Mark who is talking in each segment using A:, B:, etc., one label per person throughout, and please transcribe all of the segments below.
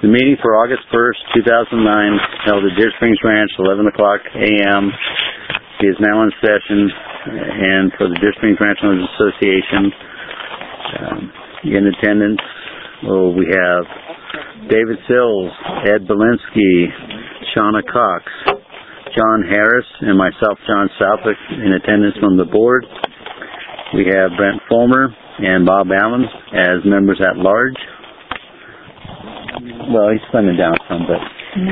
A: The meeting for August 1st, 2009, held at Deer Springs Ranch, 11 o'clock a.m., is now in session, and for the Deer Springs Ranch Owners Association, in attendance, we have David Sills, Ed Belinsky, Shauna Cox, John Harris, and myself, John Southwick, in attendance from the board. We have Brent Fulmer and Bob Allen as members at large. Well, he's slimming down some, but...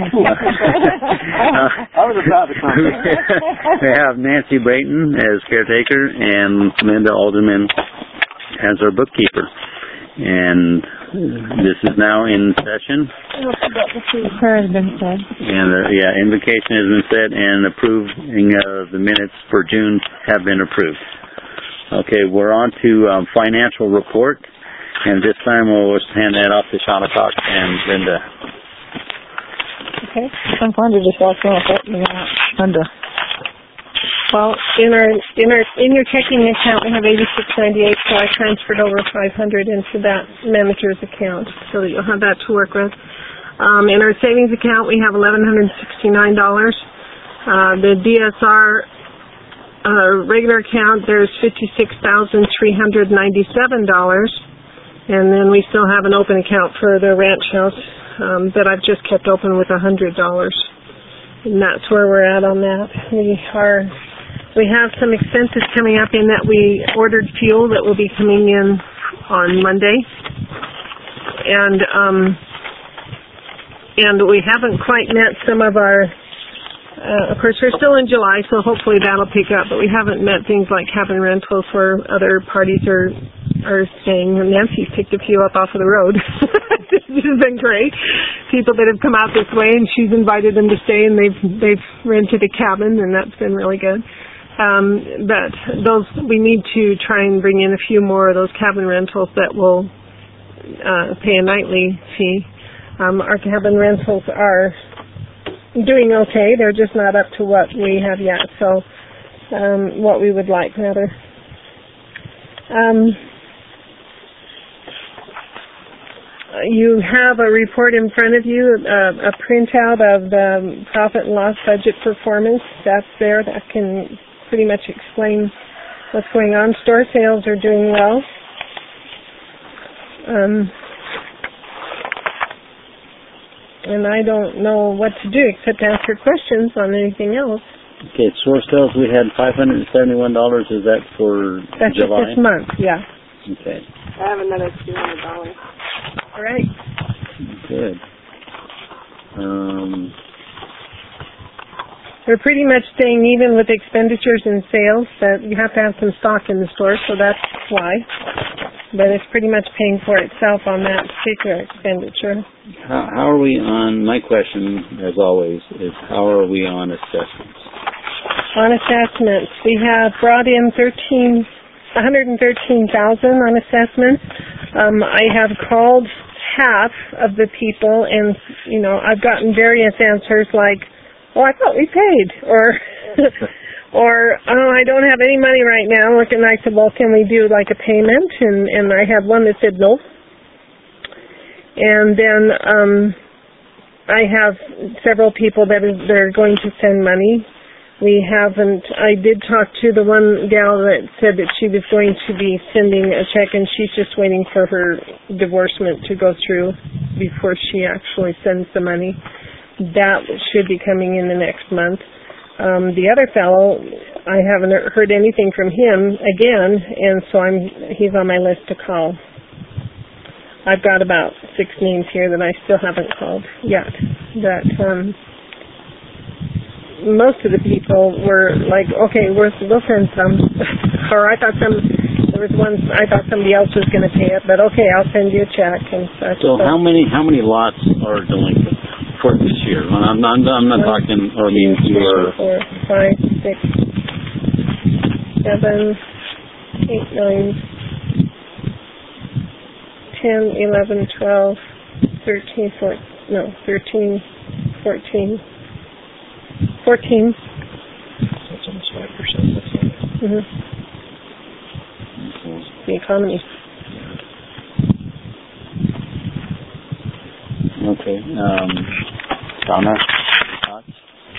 B: I was about to comment.
A: We have Nancy Brayton as caretaker and Linda Alderman as our bookkeeper. And this is now in session.
C: Prayer has been said.
A: And invocation has been said, and approving of the minutes for June have been approved. Okay, we're on to financial report, and this time we'll hand that off to Shauna Cox and Linda.
C: Okay, I'm going to just walk off it. Linda.
D: Well, in your checking account we have $86.98, so I transferred over $500 into that manager's account, so that you'll have that to work with. In our savings account we have $1,169. The DSR regular account there's $56,397, and then we still have an open account for the ranch house that I've just kept open with $100, and that's where we're at on that. We have some expenses coming up in that we ordered fuel that will be coming in on Monday, and we haven't quite met some of our. Of course, we're still in July, so hopefully that'll pick up, but we haven't met things like cabin rentals where other parties are staying. Nancy's picked a few up off of the road. This has been great. People that have come out this way, and she's invited them to stay, and they've rented a cabin, and that's been really good. But we need to try and bring in a few more of those cabin rentals that will pay a nightly fee. Our cabin rentals are doing okay. They're just not up to what we have yet, so what we would like, rather. You have a report in front of you, a printout of the profit and loss budget performance. That's there. That can pretty much explain what's going on. Store sales are doing well. And I don't know what to do except answer questions on anything else.
A: Okay, store sales, we had $571. Is that for
D: That's
A: July?
D: That's this month, yeah.
A: Okay.
D: I have another $200. All right.
A: Good.
D: We're pretty much staying even with expenditures and sales. That you have to have some stock in the store, so that's why. But it's pretty much paying for itself on that particular expenditure.
A: How are we on, my question, as always, is how are we on assessments?
D: On assessments, we have brought in $113,000 on assessments. I have called half of the people, and, I've gotten various answers like, oh, I thought we paid, or I don't have any money right now. And I said, well, can we do like a payment? And I had one that said no. And then I have several people that are going to send money. I did talk to the one gal that said that she was going to be sending a check, and she's just waiting for her divorcement to go through before she actually sends the money. That should be coming in the next month. The other fellow, I haven't heard anything from him again, and so he's on my list to call. I've got about 6 names here that I still haven't called yet. That most of the people were like, okay, we'll send some. Or I thought somebody else was going to pay it, but okay, I'll send you a check and such.
A: So how many lots are delinquent for this year? I'm not talking.
D: 2, 3, 4, 5, 6, 7, 8, 9, 10, 11, 12, 13, 14. No, 13, 14. 14.
A: That's almost 5%.
D: Mm-hmm. The economy.
A: Okay. Donna, thoughts?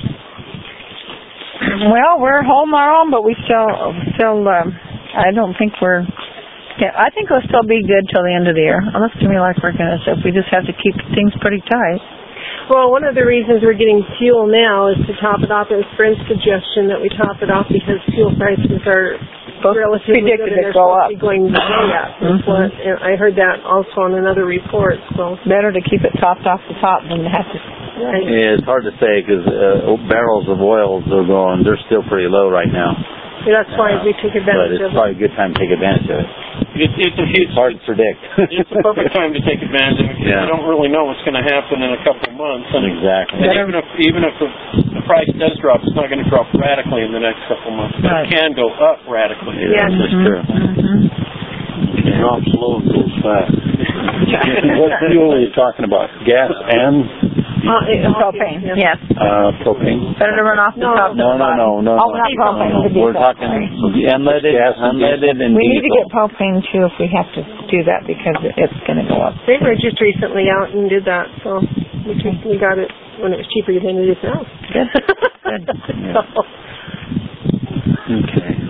C: Well, we're holding our own, but we still, I don't think we're, yeah, I think we'll still be good till the end of the year. It looks to me like we're going to, so we just have to keep things pretty tight.
D: Well, one of the reasons we're getting fuel now is to top it off. It was Brent's suggestion that we top it off because fuel prices are relatively good and they're supposed to be going way up. And I heard that also on another report. So
C: better to keep it topped off the top than to have to.
D: Right.
A: Yeah, it's hard to say because barrels of oil they're still pretty low right now.
D: Yeah, that's why we took advantage
A: but it's
D: of it.
A: probably a good time to take advantage of it.
B: It's
A: hard to predict.
B: It's the perfect time to take advantage of it because
A: Yeah.
B: you don't really know what's going to happen in a couple of months. And
A: Exactly.
B: And even if the price does drop, it's not going to drop radically in the next couple of months. But
C: Right.
B: it can go up radically.
A: Yeah, that's true.
B: It drops low and goes fast.
A: What fuel are you talking about? Gas and
C: Propane, yes.
A: propane?
C: Better to run off the top.
A: No.
C: Oh, not propane. the
A: We're
C: diesel.
A: talking unleaded and
C: We need to
A: diesel.
C: get propane too if we have to do that because it's going to go up.
D: They were just recently out and did that, so we got it when it was cheaper than it is now.
C: Good. Good.
A: Yeah.
D: So,
A: Okay.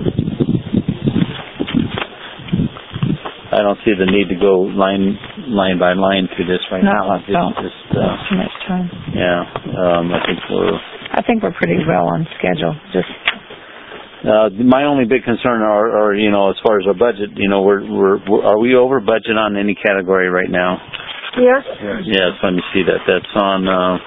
A: I don't see the need to go line by line through this right now.
C: No, don't.
A: Just,
C: Too much time.
A: yeah.
C: I think we're pretty well on schedule. Just
A: my only big concern are as far as our budget, are we over budget on any category right now?
D: yes.
A: Yes, let me see that. That's on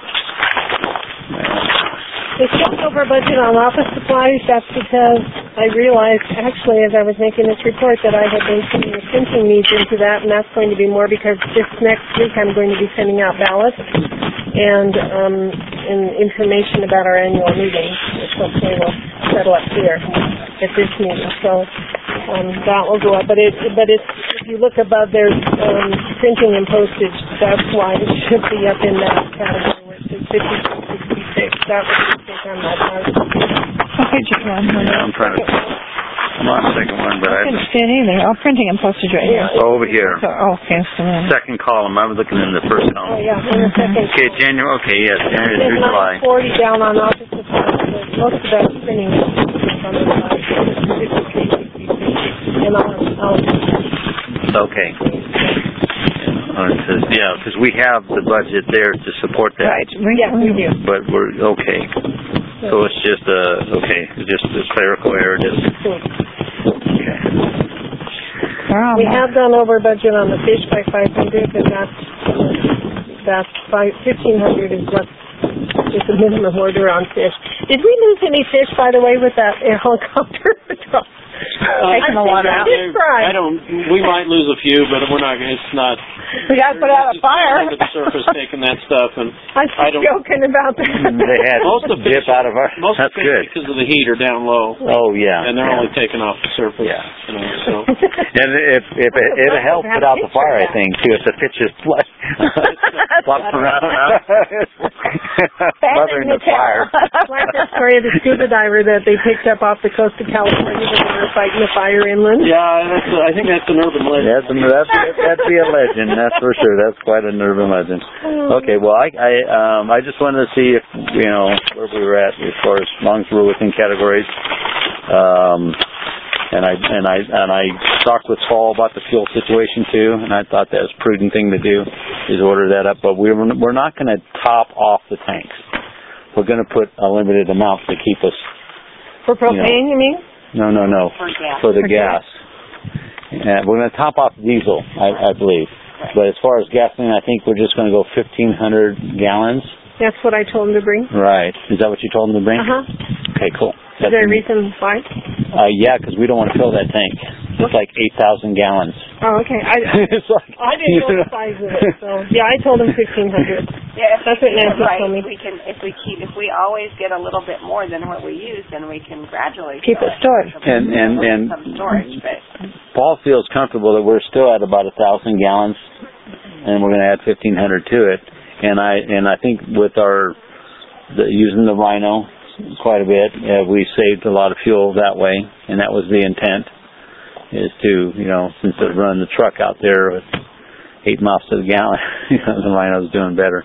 D: It's just over budget on office supplies. That's because I realized, actually, as I was making this report, that I had been putting the printing needs into that, and that's going to be more because this next week I'm going to be sending out ballots and information about our annual meeting, which hopefully will settle up here at this meeting. So that will go up. But if you look above, there's printing and postage. That's why it should be up in that category, which is 5266. That would be on that part.
A: yeah, I'm trying to. I'm on the second one, but
C: I couldn't see it either. Oh, printing and postage right here.
A: over here.
C: So, okay, so then.
A: Second column. I was looking in the first
D: Oh,
A: column.
D: yeah, in the second.
A: Okay, January. Okay, yes, January
D: There's
A: through July.
D: 940 down on office supplies, but most of that's printing is on the side. 53, and I'll
A: Okay. Yeah, because we have the budget there to support that.
C: Right.
D: yes, we do.
A: But we're okay. So it's just just a clerical error. Okay.
D: We have gone over budget on the fish by 500, but that's 1,500 is what is the minimum order on fish. Did we lose any fish, by the way, with that helicopter?
C: Taking a lot out.
B: We might lose a few, but we're not. It's not.
C: We got to put out a fire.
B: Under the surface, taking that stuff, and
D: I was joking about that.
A: They had
B: most of the fish
A: dip out of our.
B: Most
A: That's
B: of the fish,
A: good.
B: because of the heat, are down low.
A: Oh yeah.
B: And they're only taken off the surface.
A: Yeah.
B: So.
A: And if it'll help put out the fire, I think too. If the pitch is flopping around, smothering the fire.
D: Like the story of the scuba diver that they picked up off the coast of California when they were fighting the fire inland.
B: Yeah, I think that's an urban legend.
A: That'd be a legend. That's for sure. That's quite an urban legend. Okay, well, I just wanted to see if where we were at as far as long as we're within categories. And I talked with Paul about the fuel situation too, and I thought that was a prudent thing to do, is order that up. But we're not going to top off the tanks. We're going to put a limited amount to keep us.
D: For propane, you mean?
A: No. For the gas. We're going to top off diesel, I believe. But as far as gasoline, I think we're just going to go 1,500 gallons.
D: That's what I told him to bring.
A: Right. Is that what you told him to bring?
D: Uh-huh.
A: Okay, cool.
D: Is there a reason why?
A: Yeah, because we don't want to fill that tank. It's like 8,000 gallons.
D: Oh, okay.
A: It's like,
D: I didn't know the size of it, so yeah, I told him 1,500.
E: Yeah,
D: that's what Nancy
E: right.
D: told me.
E: If we always get a little bit more than what we use, then we can gradually
C: keep it stored.
A: And
E: some storage. But
A: Paul feels comfortable that we're still at about 1,000 gallons, and we're going to add 1,500 to it. And I think with using the Rhino quite a bit, we saved a lot of fuel that way, and that was the intent, is to, since they're running the truck out there, 8 miles to the gallon. The rhino's doing better.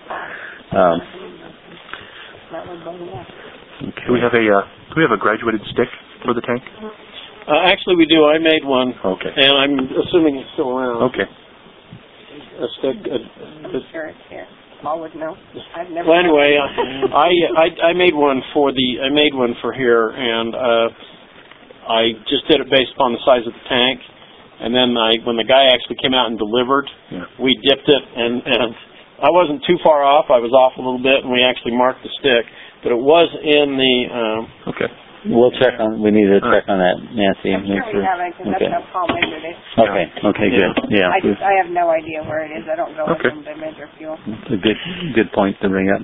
F: Do we have a graduated stick for the tank?
B: Actually, we do. I made one.
F: Okay.
B: And I'm assuming it's still around.
F: Okay.
B: A stick.
E: Sure, it's here. Paul would know. I've never.
B: Well, anyway, I made one for here, and I just did it based upon the size of the tank. And then when the guy actually came out and delivered, we dipped it, and I wasn't too far off. I was off a little bit, and we actually marked the stick. But it was in the...
F: Okay.
A: We'll check on. We need to check on that, Nancy.
E: I'm sure we have it, because that's how Paul measured it.
A: Okay, good. Yeah.
E: I have no idea where it is. I don't go with them to measure fuel.
A: It's a good point to bring up.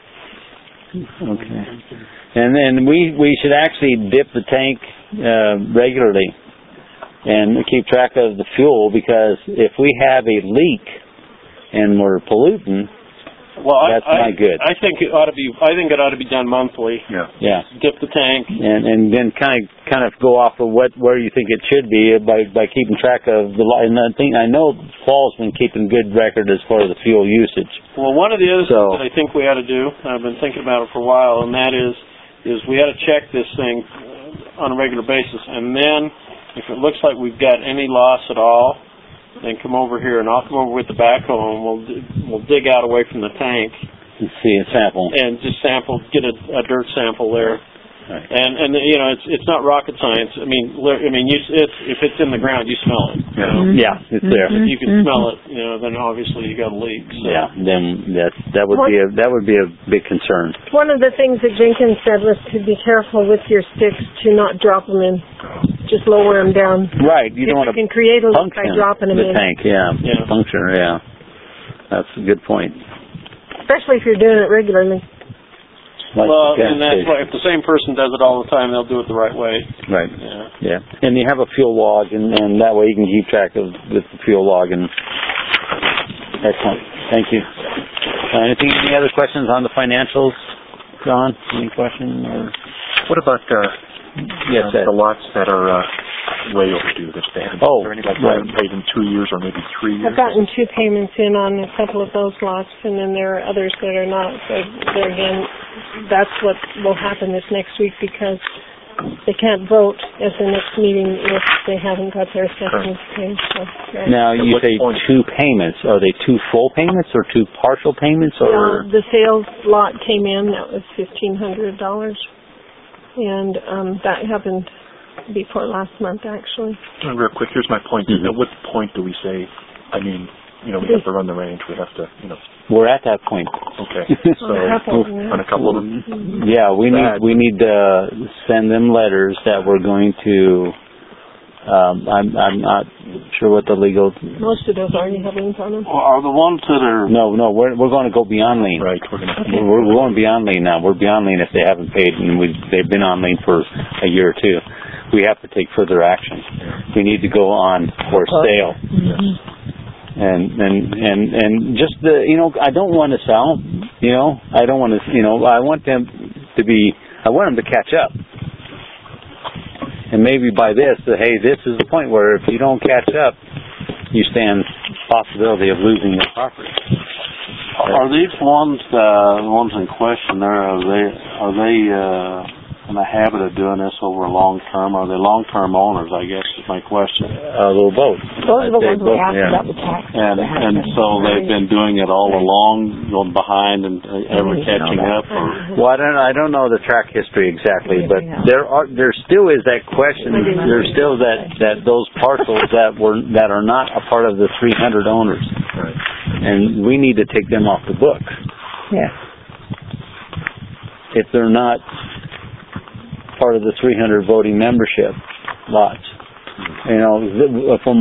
A: Okay. And then we should actually dip the tank regularly and keep track of the fuel, because if we have a leak and we're polluting, that's not good.
B: I think it ought to be done monthly.
A: Yeah.
B: Dip the tank
A: and then kind of go off of where you think it should be by keeping track of the. And I know Paul's been keeping good record as far as the fuel usage.
B: Well, one of the other things that I think we ought to do, I've been thinking about it for a while, and that is we ought to check this thing on a regular basis, and then if it looks like we've got any loss at all, then come over here, and I'll come over with the backhoe, and we'll dig out away from the tank
A: and see a sample,
B: and just get a dirt sample there.
A: Right.
B: And it's not rocket science. I mean, if it's in the ground, you smell it.
A: Yeah, it's there.
B: If you can smell it, then obviously you got a leak. So.
A: Yeah, then that would be a big concern.
D: One of the things that Jenkins said was to be careful with your sticks to not drop them in. Just lower them down.
A: Right, you don't want to
D: can create a leak by dropping them in.
A: The tank, puncture, That's a good point.
D: Especially if you're doing it regularly.
B: And that's why if the same person does it all the time, they'll do it the right way.
A: Right. Yeah. And you have a fuel log, and that way you can keep track of the fuel log. And excellent. Thank you. Any other questions on the financials, John? Any questions?
F: What about the lots that are way overdue, that they haven't, haven't paid in 2 years or maybe 3 years?
D: I've gotten 2 payments in on a couple of those lots, and then there are others that are not. So there again, that's what will happen this next week, because they can't vote at the next meeting if they haven't got their assessments paid. So,
A: Now, you say 2 payments. Are they 2 full payments or 2 partial payments? Or
D: the sales lot came in. That was $1,500. And that happened before last month, actually.
F: Real quick, here's my point. At what point do we say, we have to run the range, we have to,
A: We're at that point.
F: Okay. So, on a couple of them?
A: Yeah, we need to send them letters that we're going to, I'm not sure what the legal...
D: Most of those already have liens on them.
B: Are the ones that are...
A: No, we're going to go beyond lien.
F: Right.
A: We're going beyond lien now. We're beyond lien if they haven't paid, and they've been on lien for a year or 2. We have to take further action. We need to go on for sale. And just I don't want to sell. I don't want to. I want them to be. I want them to catch up. And maybe by this, this is the point where if you don't catch up, you stand possibility of losing your property.
G: Are these ones, the ones in question there, are they in the habit of doing this over long term? Are they long-term owners, I guess is my question.
A: A little both.
C: Those are the ones we asked about the tax.
G: And so they've been doing it all along, going behind and ever catching up? Or?
A: Well, I don't know the track history exactly, but there still is that question. There's still that those parcels that are not a part of the 300 owners.
F: Right.
A: And we need to take them off the books.
C: Yes.
A: If they're not part of the 300 voting membership lots. From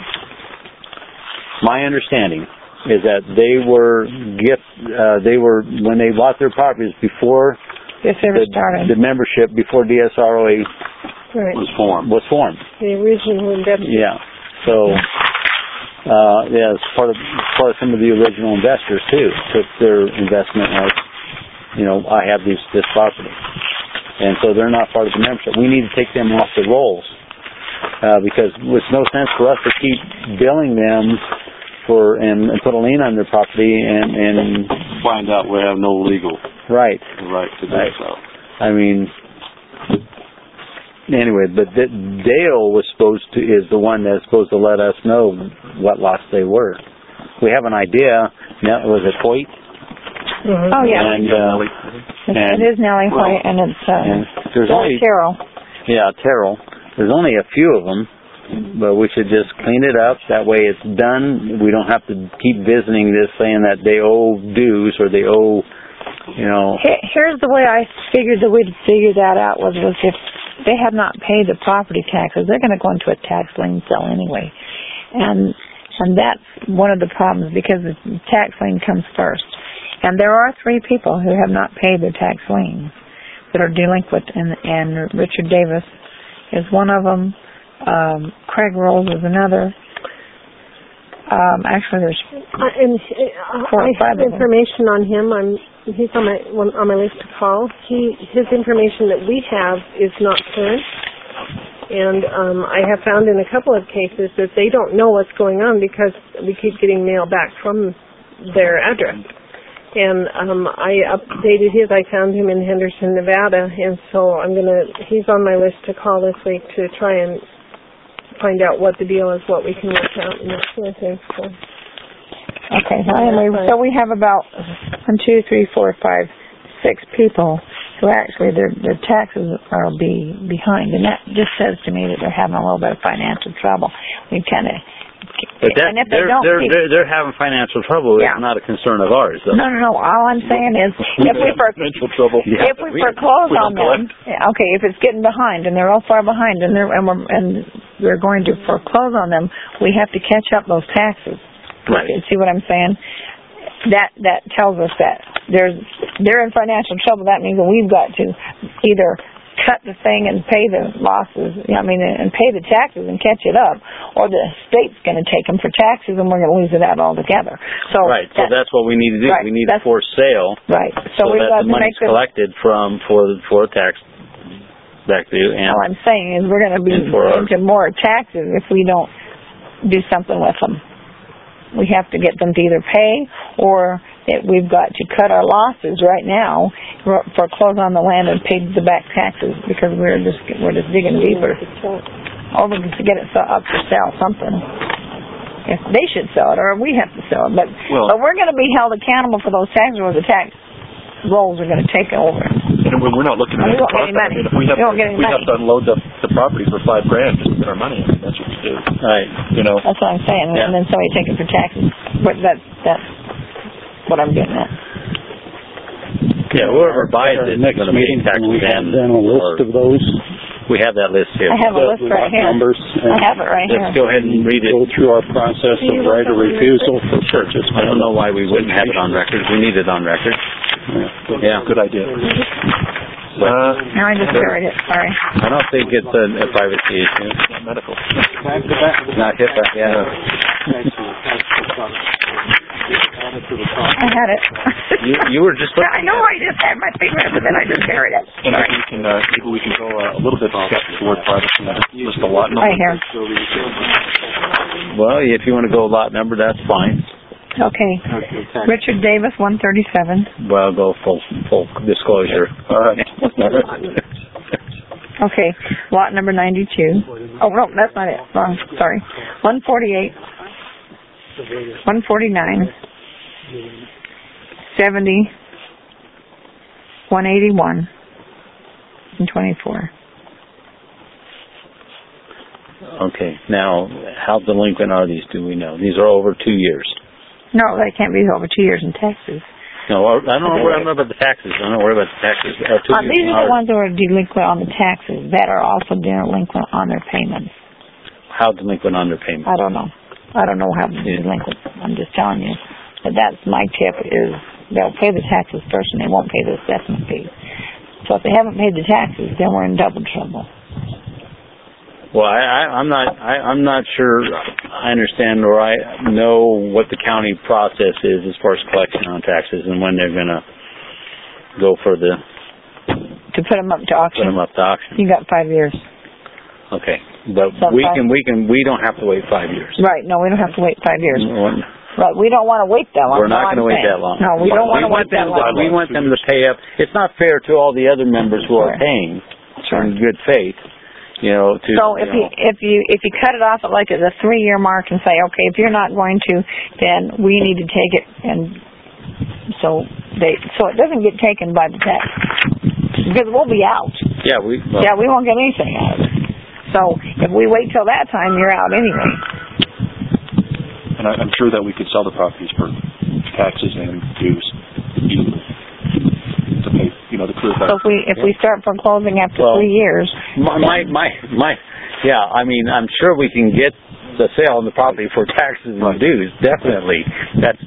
A: my understanding is that they were when they bought their properties before the membership, before DSROA was formed.
D: The original investors.
A: Yeah. So it's part of some of the original investors too took their investment as I have this property. And so they're not part of the membership. We need to take them off the rolls because it's no sense for us to keep billing them and put a lien on their property and
G: find out we have no legal
A: right
G: to do so.
A: I mean, anyway, but Dale is the one that's supposed to let us know what lots they were. We have an idea. Now, was it Hoyt?
C: Mm-hmm. Oh yeah. And it is Nellie Hoyt, and it's
A: there's only
C: Terrell.
A: Yeah, Terrell. There's only a few of them, but we should just clean it up. That way it's done. We don't have to keep visiting this saying that they owe dues or they owe,
C: Here's the way I figured that we'd figure that out was if they have not paid the property taxes, they're going to go into a tax lien sale anyway. And that's one of the problems because the tax lien comes first. And there are 3 people who have not paid their tax liens that are delinquent, and Richard Davis is one of them. Craig Rolls is another. Actually, there's 4 or 5
D: I have information on him. He's on my list to call. His information that we have is not current, and I have found in a couple of cases that they don't know what's going on because we keep getting mail back from their address. And I updated his. I found him in Henderson, Nevada, and so he's on my list to call this week to try and find out what the deal is, what we can work out, and that sort of thing. So.
C: Okay, so we have about 1, 2, 3, 4, 5, 6 people who actually their taxes are behind, and that just says to me that they're having a little bit of financial trouble. We kind of.
A: But they're having financial trouble.
C: Yeah.
A: It's not a concern of ours, though.
C: No. All I'm saying is, if we foreclose on them, okay, if it's getting behind and they're all far behind and we're going to foreclose on them, we have to catch up those taxes.
A: Right.
C: See what I'm saying? That tells us that they're in financial trouble. That means that we've got to either cut the thing and pay the losses, and pay the taxes and catch it up, or the state's going to take them for taxes and we're going to lose it out altogether. So
A: that's what we need to do.
C: Right,
A: we need a forced sale.
C: Right. So we've
A: that
C: got
A: the money's collected for tax back to you. And
C: all I'm saying is we're going to be into more taxes if we don't do something with them. We have to get them to either pay or we've got to cut our losses right now, foreclose on the land and pay the back taxes because we're just digging deeper. Or we can get it up for sale, something. If they should sell it, or we have to sell it. But we're going to be held accountable for those taxes, or the tax rolls are going to take over.
F: And we're not looking at
C: we won't get any money.
F: If we have to unload the property for $5,000 just to get our money. That's what we do.
A: Right.
C: That's what I'm saying.
A: Yeah.
C: And then somebody take it for taxes. But that's what I'm getting at.
A: Yeah, whoever buys it is going to pay taxes.
G: We have then a list of those.
A: We have that list here.
C: I have a list right here. I have it right here.
A: Let's go ahead and read it.
G: Go through our process of right of refusal for purchase.
A: I don't know why we wouldn't have it on record. We need it on record.
F: Yeah. Good idea.
C: Now I just buried it. Sorry.
A: I don't think it's a privacy issue.
F: It's not medical.
A: Not HIPAA. Yeah.
C: I had it.
A: You were just.
C: I know I just had my finger, but then I just buried it.
F: And maybe we can go a little bit toward privacy. Just a lot number.
C: Right here.
A: Well, if you want to go lot number, that's fine.
C: Okay. Richard Davis, 137.
A: Well, go full disclosure.
F: All right.
C: Okay. Lot number 92. Oh, no, that's not it. Wrong. Sorry. 148. 149. 70. 181. And 24.
A: Okay. Now, how delinquent are these? Do we know? These are over 2 years.
C: No, they can't be over 2 years in taxes.
A: No, I don't worry about the taxes. I don't worry about the taxes.
C: These are the ones that are delinquent on the taxes that are also delinquent on their payments.
A: How delinquent on their payments?
C: I don't know. I don't know how delinquent. I'm just telling you. But that's my tip is they'll pay the taxes first and they won't pay the assessment fee. So if they haven't paid the taxes, then we're in double trouble.
A: Well, I'm not sure I understand or I know what the county process is as far as collection on taxes and when they're going to go for the...
C: To put them up to auction.
A: Put them up to auction.
C: You got 5 years.
A: Okay, but we don't have to wait 5 years.
C: Right, no, we don't have to wait 5 years. Right, we don't want to wait that long.
A: We're not going to wait that long.
C: No, we don't want to wait that long.
A: We want them to pay up. It's not fair to all the other members who are paying in good faith.
C: So if you cut it off at like at the 3-year mark and say, okay, if you're not going to, then we need to take it, and so it doesn't get taken by the tax, because we'll be out.
A: Yeah, we
C: won't get anything out of it. So if we wait till that time, you're out anyway.
F: And I'm sure that we could sell the properties for taxes and dues to pay, the clear back.
C: So if we start foreclosing after 3 years,
A: I'm sure we can get the sale on the property for taxes and dues. Definitely, that's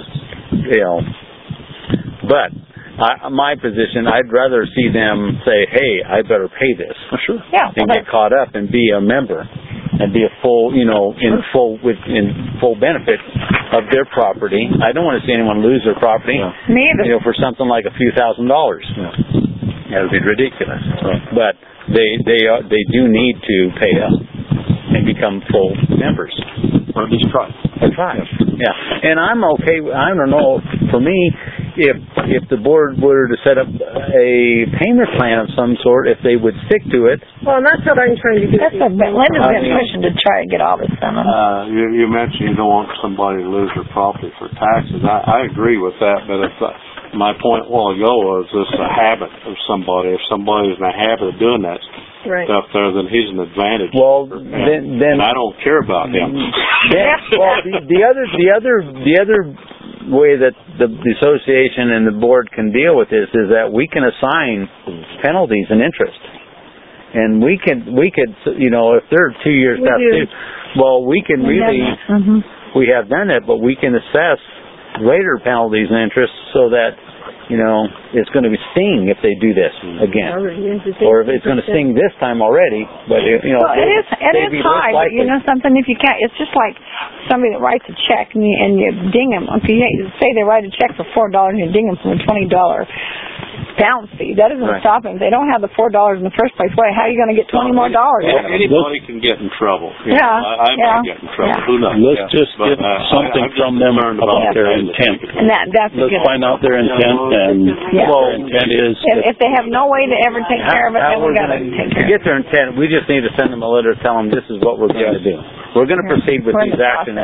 A: But my position, I'd rather see them say, "Hey, I better pay this."
F: Sure.
C: Yeah.
A: And get caught up and be a member. And be a full, in full benefit of their property. I don't want to see anyone lose their property.
C: No. Me either.
A: For something like a few $1,000s. Yeah. That would be ridiculous. Right. But they do need to pay up and become full members.
F: Or at least try.
A: Yeah. And I'm okay. I don't know. For me, if the board were to set up a payment plan of some sort, if they would stick to it.
D: Well, and that's what I'm trying to do.
C: Linda's been pushing to try to get all this done.
G: You mentioned you don't want somebody to lose their property for taxes. I agree with that, but my point a while ago was this a habit of somebody. If somebody's in a habit of doing that stuff there, then he's an advantage.
A: Well, then
G: I don't care about him.
A: The other way that the association and the board can deal with this is that we can assign penalties and interest, and we could if they're 2 years past due, we can we have done it, but we can assess later penalties and interest so that it's going to be sting if they do this again, or if it's going to sting this time already. But it is
C: high. But something, if you can't, it's just like somebody that writes a check and you ding them. If you say they write a check for $4 and you ding them for a $20 bounce fee, that doesn't stop them. If they don't have the $4 in the first place, how are you going to get $20 more?
G: Anybody can get in trouble. I might get in trouble. Who knows?
H: Let's just get something from them about their intent.
C: And that's
H: let's find out their intent. And their intent is
C: if they have no way to ever take care of it, then we got to take care of it.
A: To get their intent, we just need to send them a letter to tell them this is what we're going to do. We're going to proceed with these actions,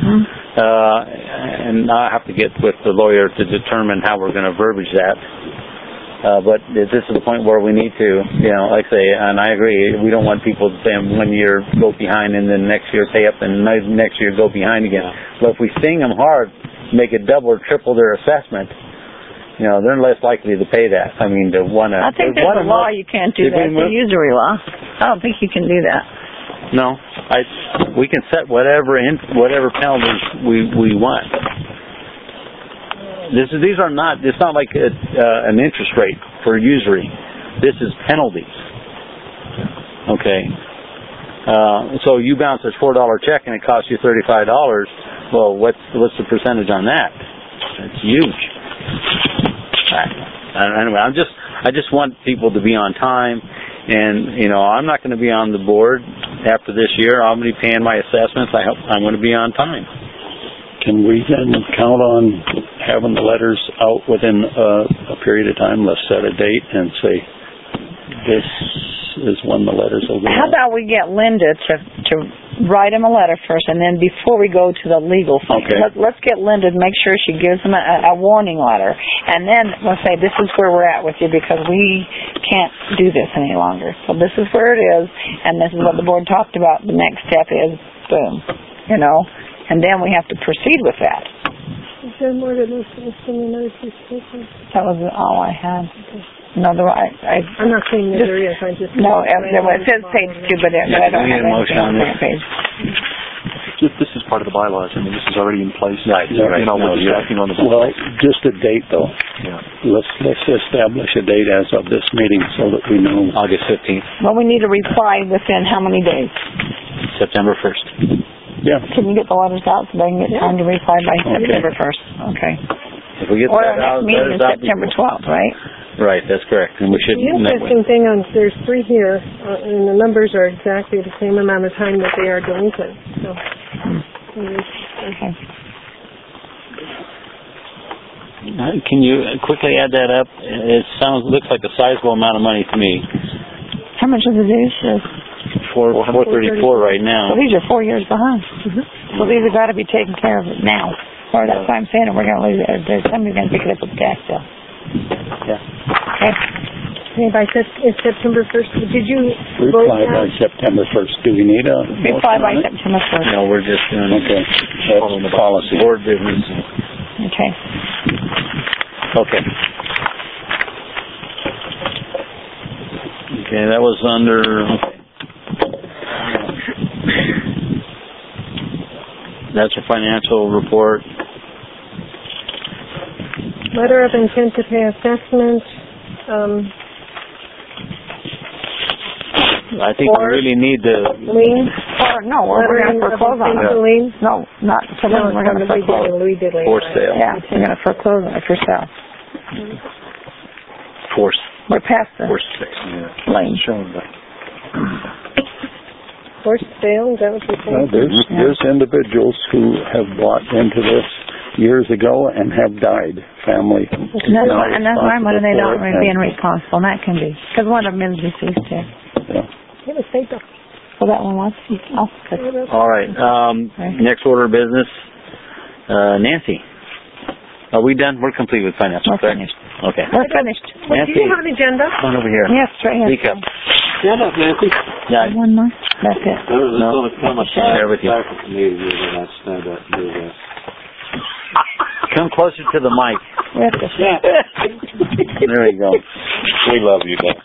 A: and I have to get with the lawyer to determine how we're going to verbiage that. But this is the point where we need to, like I say, and I agree, we don't want people to say 1 year go behind and then next year pay up and next year go behind again. But if we sting them hard, make it double or triple their assessment, they're less likely to pay that. I mean, to want to...
C: I think there's a law you can't do that. The usury law. I don't think you can do that.
A: No. We can set whatever penalties we want. These are not. It's not like an interest rate for usury. This is penalties. Okay. So you bounce this $4 check and it costs you $35. Well, what's the percentage on that? It's huge. Anyway, I just want people to be on time, and I'm not going to be on the board after this year. I'm going to be paying my assessments. I hope I'm going to be on time.
H: Can we then count on having the letters out within a period of time? Let's set a date and say this is when the letters will go out.
C: How about we get Linda to write him a letter first, and then before we go to the legal thing, let's get Linda to make sure she gives him a warning letter, and then we'll say this is where we're at with you because we can't do this any longer. So this is where it is, and this is what the board talked about. The next step is boom, and then we have to proceed with that.
D: Is there more to this than another piece of paper?
C: That was all I had.
D: Okay.
C: No,
D: I'm not saying that there is. I just
C: it says page 2, but I don't have anything on that page.
F: This is part of the bylaws. I mean, this is already in place.
A: Right.
F: Acting on the bylaws.
H: Well, just a date though.
F: Yeah.
H: Let's establish a date as of this meeting so that we know.
A: August 15th.
C: Well, we need to reply within how many days?
A: September 1st.
H: Yeah.
C: Can you get the letters out so they can get time to reply by September 1st? Okay.
A: If we get that out,
C: our next meeting is September 12th, right?
A: Right, that's correct. And we should.
D: The interesting thing there's 3 here, and the numbers are exactly the same amount of time that they are delinquent. So.
C: Okay.
H: Can you quickly add that up? It looks like a sizable amount of money to me.
C: How much is the dues?
H: $434 right now.
C: Well, these are 4 years behind. So these have got to be taken care of now. Or that's why I'm saying we're going to lose it. Somebody's going to pick it up with the tax bill.
H: Yeah.
C: Okay.
D: By September 1st, did you
H: reply by September 1st? Do we need a
C: reply by September 1st?
H: No, we're just doing following the policy. Board business.
C: Okay.
H: Okay. Okay, that was under. That's a financial report.
D: Letter of intent to pay assessment.
H: I think we really need the
D: lien.
C: No, we're going to foreclose on it.
D: Lien?
C: No, not to lien. We're going to foreclose.
H: For sale.
C: Yeah, we're going to foreclose on it for sale. We're past the lien.
D: Forced sale? Is that what you're saying?
H: There's individuals who have bought into this years ago and have died. Family.
C: And that's why when they don't being responsible. And that can be because one of them is deceased too.
H: Yeah.
C: So that one was.
H: All right. Next order of business. Nancy. Are we done? We're complete with financial.
C: We're finished.
H: Okay.
C: We're finished.
H: Nancy.
D: Do you have an agenda?
H: Come on over here.
C: Yes, right here.
H: Speak up.
G: Stand up, Nancy.
H: Yeah.
C: One more. That's it.
G: No.
H: Share with you. Come closer to the mic.
C: We have to share.
H: There we go.
G: We love you, Doc.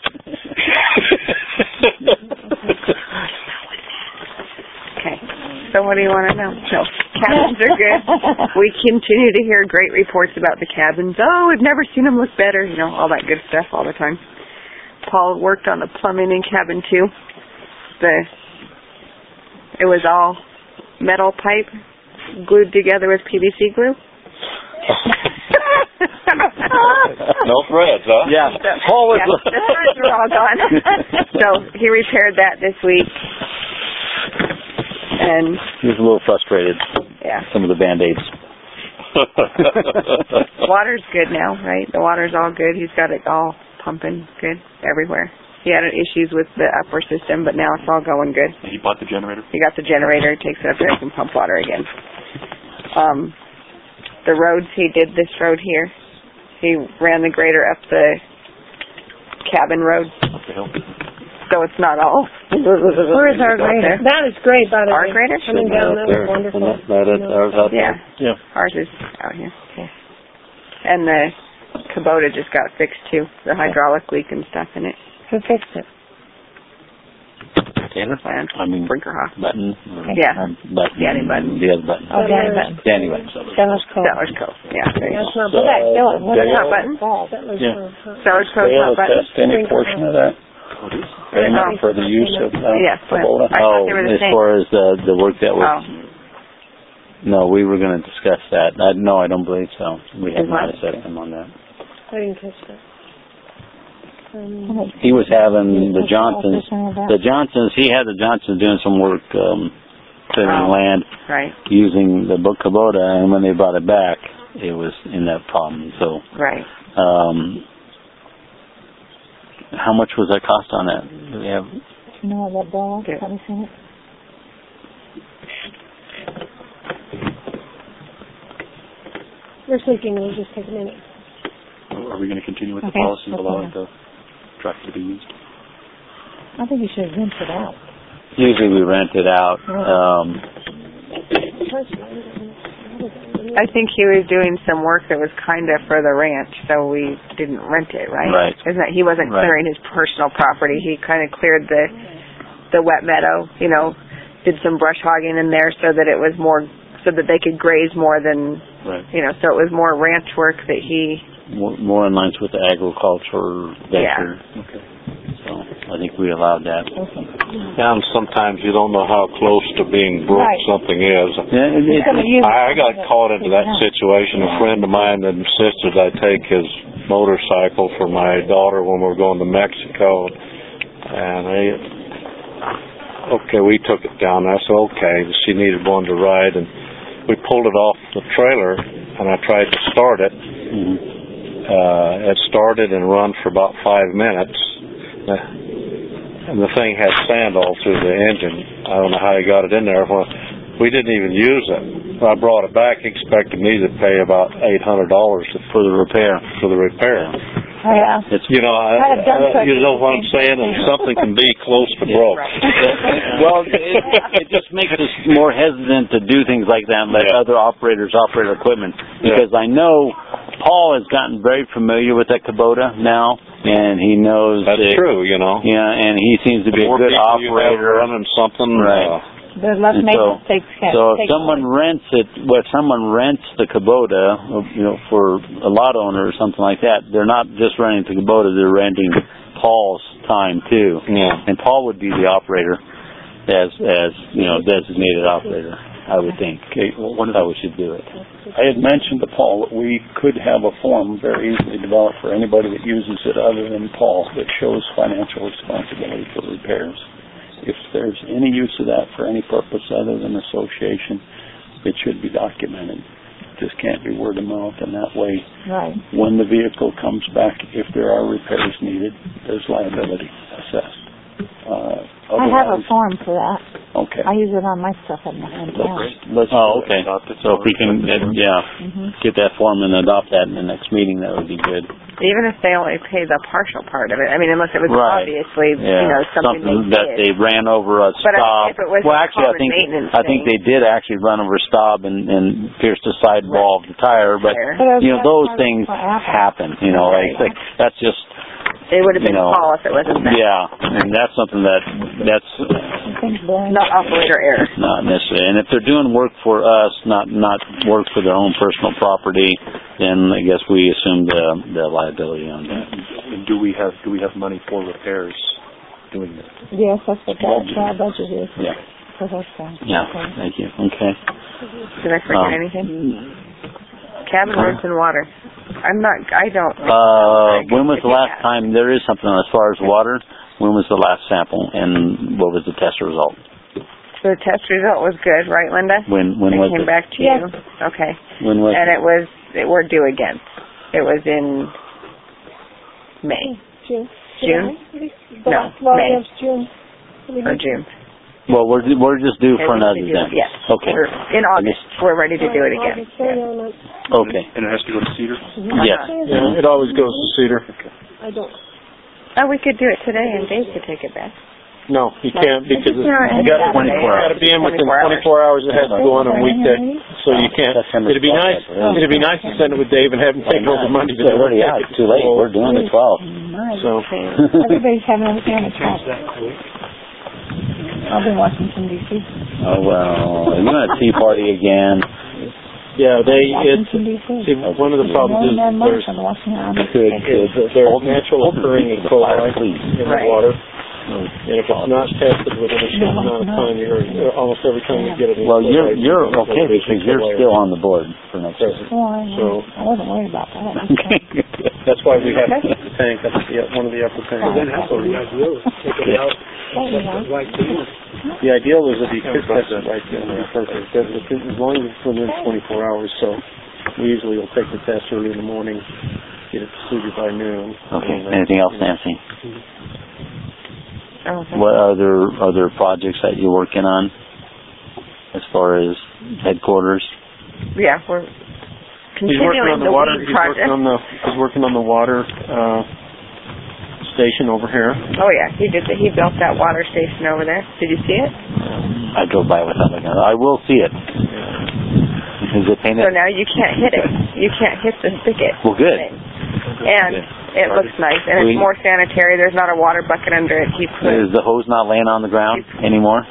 E: Okay. So what do you want to know? No. Cabins are good. We continue to hear great reports about the cabins. Oh, we've never seen them look better. You know, all that good stuff all the time. Paul worked on the plumbing in cabin 2. It was all metal pipe glued together with PVC glue.
G: No threads, huh?
H: Yeah. Paul was.
E: The threads were all gone. So he repaired that this week. And
H: he was a little frustrated.
E: Yeah.
H: Some of the Band-Aids.
E: Water's good now, right? The water's all good. He's got it all pumping good everywhere. He had issues with the upper system, but now it's all going good.
F: And he bought the generator?
E: He got the generator, takes it up there, and can pump water again. The roads, he did this road here. He ran the grader up the cabin road.
F: Up the hill.
E: So it's not all.
D: Where is our grader? That is great, by the way.
E: Our grader?
D: Coming down, that was wonderful.
G: Ours out there.
E: Yeah. Ours is out here. Okay. And the Kubota just got fixed too. The hydraulic leak and stuff in it. Who fixed it?
H: Tanner?
E: Brinkerhoff.
H: Button?
E: Yeah.
H: Button.
E: Danny Button.
H: The other Button.
C: Oh, Danny Button.
H: Danny Button.
C: Sellers Cove.
E: Sellers Cove. Yeah.
D: That's not
E: Button. Sellers Cove. Not Button.
H: Test any portion of that? Payment for the use of Kubota?
E: I thought they were the
H: as
E: same.
H: far as the work that was... No, we were going to discuss that. No, I don't believe so. We have not set him on that.
D: I didn't catch that.
H: He was having the Johnsons. He had the Johnsons doing some work clearing land using the Kubota, and when they brought it back, it was in that problem. So, how much was that cost on that? Do we have?
C: No, that bill. Have you seen it?
D: We're thinking we'll just take a minute.
F: Are we going to continue with the policy of allowing the tractor to be used?
C: I think you should rent it out.
H: Usually we rent it out.
E: I think he was doing some work that was kind of for the ranch, so we didn't rent it, right?
H: Right.
E: Isn't that, he wasn't clearing his personal property. He kind of cleared the wet meadow, did some brush hogging in there so that it was more, so that they could graze more than, so it was more ranch work that he...
H: More in lines with the agriculture venture.
E: Yeah.
H: Okay. So I think we allowed that.
G: And sometimes you don't know how close to being broke something is. I got caught into that situation. A friend of mine insisted I take his motorcycle for my daughter when we were going to Mexico. And we took it down. I said, okay. She needed one to ride. And we pulled it off the trailer, and I tried to start it. It started and run for about 5 minutes. And the thing had sand all through the engine. I don't know how he got it in there. Well, we didn't even use it. I brought it back, expecting me to pay about $800
H: for the repair.
C: Oh, yeah.
H: It's,
G: you know what I'm saying? And something can be close to broke.
H: Well, it just makes us more hesitant to do things like that and let other operators operate our equipment. Because I know Paul has gotten very familiar with that Kubota now, and he knows
G: that's true, you know.
H: Yeah, and he seems to be a good operator.
G: Running something,
H: right?
C: There's less maintenance takes care.
H: So if someone rents the Kubota, for a lot owner or something like that, they're not just renting the Kubota, they're renting Paul's time too.
G: Yeah.
H: And Paul would be the operator, as designated operator, I would think.
I: Okay, well,
H: how we should do it.
I: I had mentioned to Paul that we could have a form very easily developed for anybody that uses it other than Paul that shows financial responsibility for repairs. If there's any use of that for any purpose other than association, it should be documented. It just can't be word of mouth, and that way, when the vehicle comes back, if there are repairs needed, there's liability assessed.
C: I have a form for that.
I: Okay.
C: I use it on my stuff at my house.
H: Okay. So if we can, get that form and adopt that in the next meeting, that would be good.
E: Even if they only pay the partial part of it. I mean, unless it was obviously, something
H: that they ran over a
E: but
H: stop.
E: If it was
H: I think they did actually run over a stop and pierced the sidewall of the tire, but those things happen. Like that's just.
E: It would have been Paul if it wasn't that.
H: Yeah, and that's something that's
E: not operator error.
H: Not necessarily. And if they're doing work for us, not work for their own personal property, then I guess we assume the liability on that.
F: And do we have money for repairs doing that?
C: Yes, that's what our budget is.
H: Yeah.
C: Yeah.
H: Thank you. Okay.
E: Did I forget anything? Cabin rents and water. I don't.
H: When was the last time? There is something as far as water. When was the last sample, and what was the test result?
E: The test result was good, right, Linda?
H: When was it?
E: Came back to you. Okay.
H: When was
E: it? And we're due again. It was in May.
D: June.
E: No, May.
D: June.
E: Or June.
H: Well, we're just due for another then.
E: Yes.
H: Okay.
E: In August, we're ready to do it again.
H: Okay.
F: And it has to go to Cedar?
H: Yes.
G: Yeah, it always goes to Cedar.
D: I don't.
E: Oh, we could do it today, and Dave could take it back.
G: No, you can't because
E: you got
H: 24 hours.
G: Got to be in within 24 hours. It has to go on a weekday, so you can't. It'd be nice. It'd be nice to send it with Dave and have him take over Monday.
H: It's already out. It's too late. We're doing the 12th.
G: So
C: everybody's having everything on the 12th. I'll be in Washington, D.C.
H: Oh, well, you're going to Tea Party again.
G: Yeah, see, one of the problems is there's natural occurring E. coli in the water. And if it's not tested within a short amount of time, almost every time you get it.
H: Well, you're okay because you're still on the board for next year.
C: So I wasn't worried about that.
G: That's why we have the tank up at one of the upper tanks. The ideal is if you could test it right then, perfect. As long as it's within 24 hours, so we usually will take the test early in the morning, get it to by noon.
H: Okay. Anything else, Nancy?
E: Okay.
H: What other projects that you're working on as far as headquarters?
E: Yeah, we're continuing the weed project.
G: He's working on the water station over here.
E: Oh yeah, he built that water station over there. Did you see it?
H: I drove by without looking. I will see it. Is it painted?
E: So now you can't hit it. You can't hit the spigot.
H: Well, good.
E: And it looks nice, and it's more sanitary. There's not a water bucket under it.
H: Is the hose not laying on the ground anymore?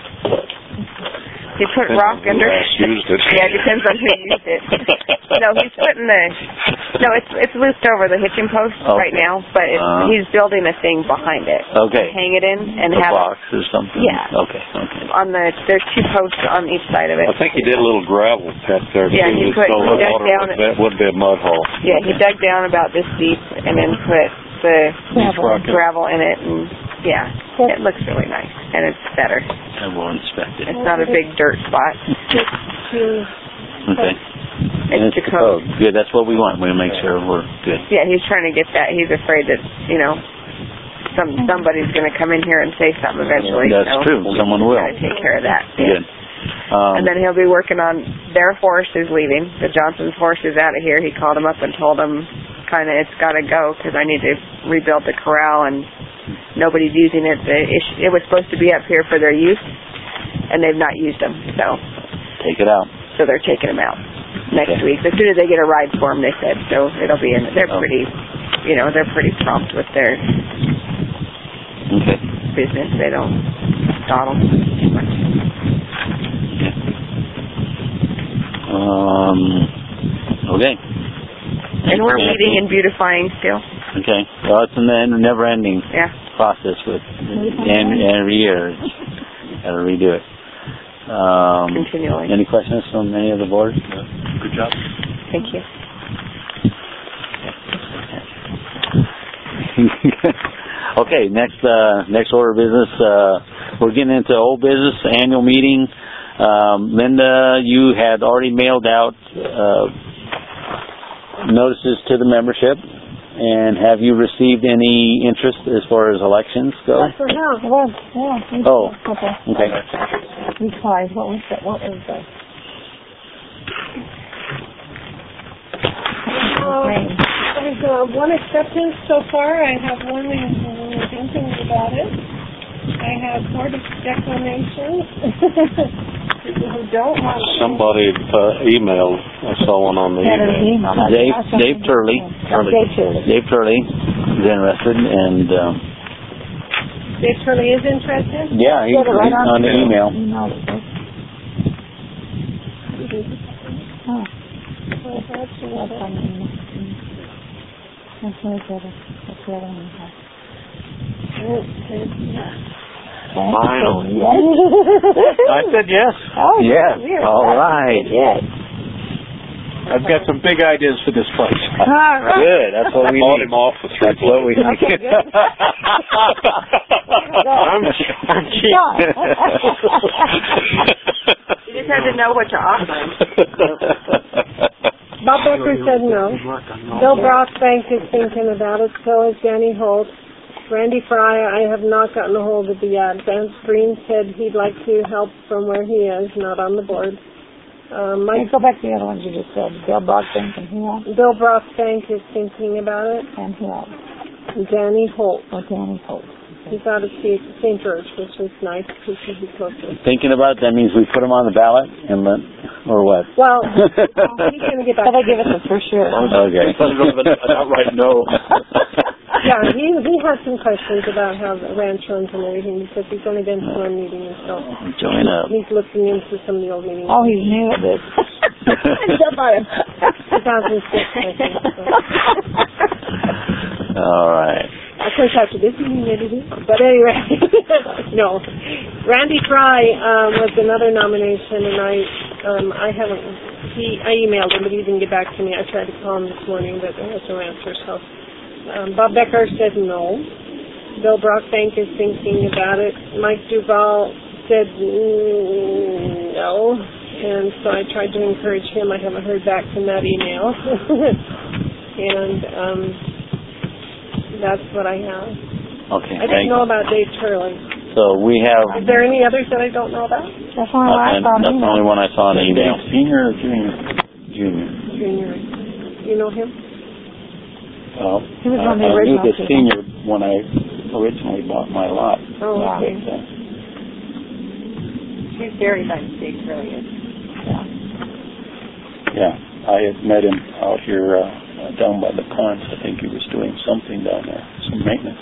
E: He put rock under it.
G: Used it.
E: Yeah, it depends on who used it. No, he's putting it's looped over the hitching post right now, but he's building a thing behind it.
H: Okay.
E: Hang it in and
H: a
E: have
H: box or something.
E: Yeah.
H: Okay.
E: There's 2 posts on each side of it.
G: I think he did a little gravel test there too.
E: Yeah, he dug down.
G: That would be a mud hole.
E: Yeah, he dug down about this deep and then put the gravel in it, and yeah, it looks really nice, and it's better.
H: I will inspect it.
E: It's not a big dirt spot.
H: Okay.
E: It's the code.
H: Good, that's what we want. We want to make sure we're good.
E: Yeah, he's trying to get that. He's afraid that, somebody's going to come in here and say something eventually.
H: That's true. Someone will.
E: He's going to take care of that.
H: Good.
E: And then he'll be working on their horse is leaving. The Johnson's horse is out of here. He called him up and told him kind of it's got to go because I need to rebuild the corral and nobody's using it. It was supposed to be up here for their use, and they've not used them. So
H: take it out.
E: So they're taking them out next week. As soon as they get a ride for them, they said. So it'll be in. They're pretty, they're pretty prompt with their business. They don't dawdle too much.
H: Okay.
E: And we're weeding and beautifying still.
H: Okay. Well, it's a never-ending process with every year. Got to redo it.
E: Continually.
H: Any questions from any of the board?
F: Good job.
E: Thank you.
H: Okay. Next order of business. We're getting into old business annual meeting. Linda, you had already mailed out notices to the membership, and have you received any interest as far as elections go?
C: Yes, we have. Yeah.
H: Oh,
C: okay. Replies. What was that?
D: There's one acceptance so far. I have one thinking about it. I have 4 declinations. People who don't want it.
G: Somebody emailed. I saw one on the email.
H: Dave Turley. Dave Turley is interested, and
D: Dave Turley is interested?
H: Yeah, he's right on the email.
G: Finally.
B: I said yes.
C: Oh,
H: yes. All right.
C: Yes.
B: I've got some big ideas for this place.
H: Good. That's what we
G: bought
H: need.
G: him off for 3
H: That's what we need.
C: Okay, good.
B: I'm cheap.
E: You just had to know what to offer him.
D: Bob Becker said no. Bill Brockbank is thinking about it. So is Danny Holt. Randy Fry, I have not gotten a hold of it yet. Vance Green said he'd like to help from where he is, not on the board.
C: Mike, go back to the other ones you just said. Bill Brockbank and who else?
D: Bill Brockbank is thinking about it.
C: And who else?
D: Danny Holt.
C: Oh, Danny Holt.
D: He's out of St. George, which is nice because he's closer.
H: Thinking about it, that means we put him on the ballot, or what?
D: Well, he's going to get back.
C: They'll give us a for sure.
H: Okay.
B: Outright no.
D: Yeah, he had some questions about how the ranch runs and everything because he's only been to one meeting and so
H: join up.
D: He's looking into some of the old meetings.
C: Oh, he's new at this. Jump on him.
D: 2006, I think. So.
H: All right.
D: Of course, after this meeting, maybe he will. But anyway, no. Randy Fry was another nomination, and I emailed him, but he didn't get back to me. I tried to call him this morning, but there was no answer. So Bob Becker said no. Bill Brockbank is thinking about it. Mike Duval said no, and so I tried to encourage him. I haven't heard back from that email, and. That's what I have.
H: Okay.
D: I didn't know about Dave Turley.
H: So we have.
D: Is there any others that I don't know about?
C: That's the only
H: one I saw on the email.
I: Senior or junior? Junior.
D: Junior. You know him?
I: Well,
C: he was on the
I: I knew
C: original
I: the senior when I originally bought my lot.
D: Oh, okay.
E: He's very nice, Dave Turley is.
I: Yeah, I had met him out here down by the ponds. I think he was doing something down there, some maintenance.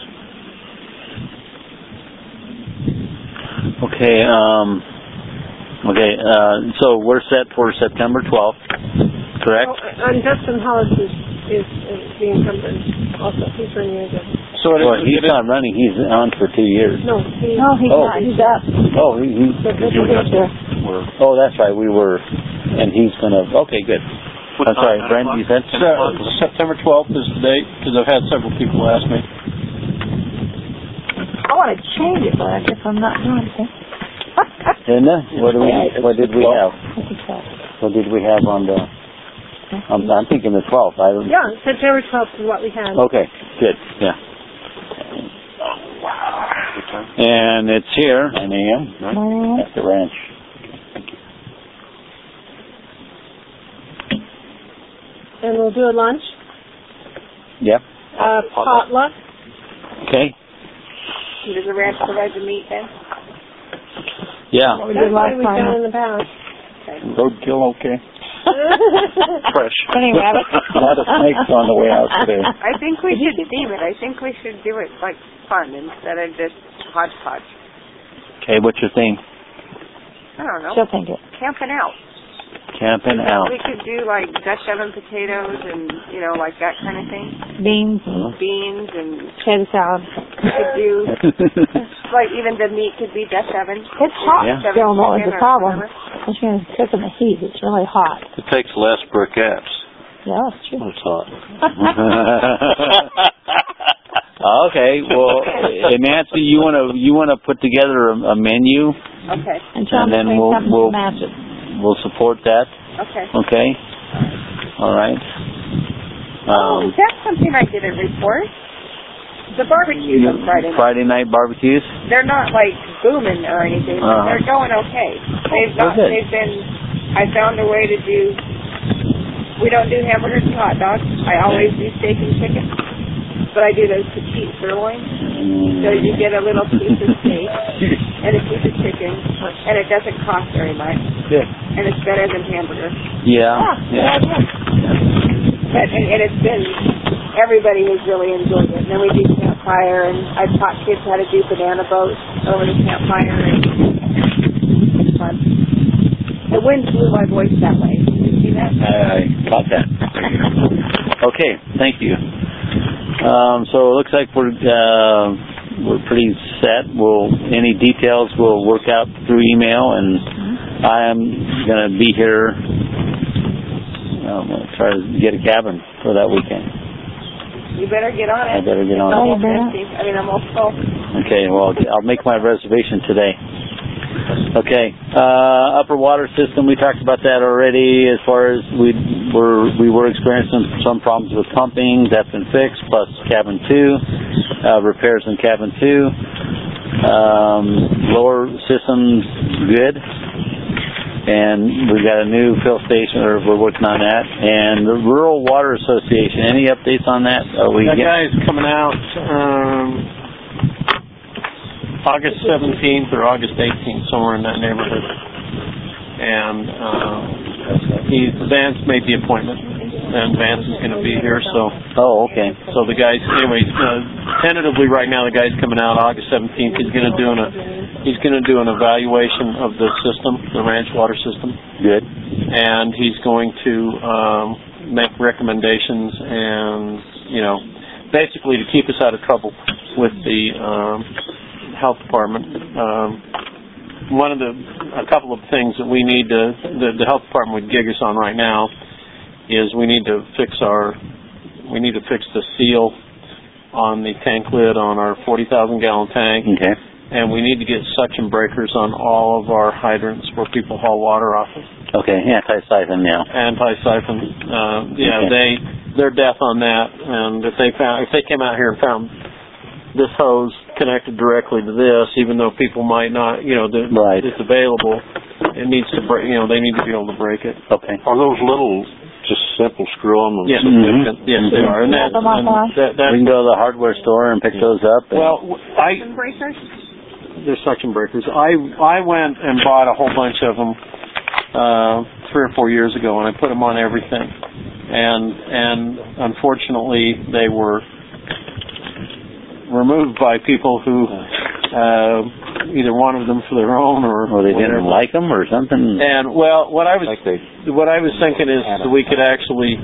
H: Okay. So we're set for September 12th, correct?
D: And Justin Hollis is the incumbent. Also, he's running again.
H: So he's not running. He's on for 2 years.
D: No, he's
C: not. He's up.
H: Oh, oh, that's right. We were, and he's gonna. Okay, good. I'm sorry, Brent, you said?
B: September 12th is the date, because I've had several people ask me.
C: I want to change it, but I guess I'm not doing it.
H: Linda, what did we have? What did we have on the I'm thinking the 12th.
D: Yeah, September 12th is what we had.
H: Okay, good. Yeah. And it's here.
I: 9 a.m.
H: Right? At the ranch.
D: And we'll do a lunch.
H: Yep.
D: Potluck.
H: Okay.
E: Does the ranch provide the meat then?
H: Yeah.
D: What we did last time. In the past.
I: Roadkill, okay.
H: Fresh.
C: Any rabbit?
I: A lot of snakes on the way out today.
E: I think we should theme it. I think we should do it like fun instead of just hodgepodge.
H: Okay, what's your theme?
E: I don't know.
C: She'll think it.
E: Camping out.
H: Camping out.
E: We could do like Dutch oven potatoes and, like that kind of thing.
C: Beans.
E: Beans and
C: Potato salad.
E: we could do, like even the meat could be Dutch oven.
C: It's hot still, though, is the problem.
E: Whatever.
C: It's going to cook in the heat. It's really hot.
G: It takes less briquettes.
C: Yeah, that's true.
G: It's hot.
H: Okay, well, Nancy, you wanna put together a menu?
E: Okay.
C: And
H: then we'll
C: match it.
H: We'll support that.
E: Okay.
H: Okay. All right.
E: That's something I didn't report. The barbecues on Friday night.
H: Friday night barbecues?
E: They're not like booming or anything. But they're going okay. I found a way to do, we don't do hamburgers and hot dogs. I always do steak and chicken. But I do those petite sirloins. So you get a little piece of steak and a piece of chicken, and it doesn't cost very much.
H: Good.
E: And it's better than hamburger.
H: Yeah.
E: But, and it's been, everybody has really enjoyed it. And then we do campfire, and I taught kids how to do banana boats over the campfire. And it's fun. The wind blew my voice that way. Did you see that?
H: I caught that. Okay, thank you. So it looks like we're pretty set. Any details we'll work out through email, and I am going to be here. I'm going to try to get a cabin for that weekend.
E: You better get on it.
H: I better get on
E: it.
H: I'm
E: almost full.
H: Okay, well, I'll make my reservation today. Okay, upper water system, we talked about that already. As far as we were experiencing some problems with pumping, that's been fixed, plus cabin 2, repairs in cabin 2. Lower system's good, and we've got a new fill station, or we're working on that. And the Rural Water Association, any updates on that?
B: That guy's coming out August 17th or August 18th, somewhere in that neighborhood. And Vance made the appointment, and Vance is going to be here. So.
H: Oh, okay.
B: So the guys, anyway, tentatively right now, the guy's coming out August 17th. He's going to do an evaluation of the system, the ranch water system.
H: Good.
B: And he's going to make recommendations, and basically to keep us out of trouble with the health department. A couple of things that we need to, the health department would gig us on right now is we need to fix the seal on the tank lid on our 40,000 gallon tank.
H: Okay.
B: And we need to get suction breakers on all of our hydrants where people haul water off of.
H: Okay, anti-siphon now.
B: Anti-siphon.
H: Okay.
B: They're deaf on that, and if they came out here and found this hose connected directly to this, even though people might not, it's available, it needs to break, they need to be able to break it.
H: Okay.
G: Are those little, just simple screw-on?
B: Yes, yes, they are. And
H: we can go to the hardware store and pick those up.
E: Suction breakers?
B: They're suction breakers. I went and bought a whole bunch of them 3 or 4 years ago, and I put them on everything. And unfortunately, they were removed by people who either wanted them for their own or
H: they didn't like them or something.
B: And what I was thinking is we could actually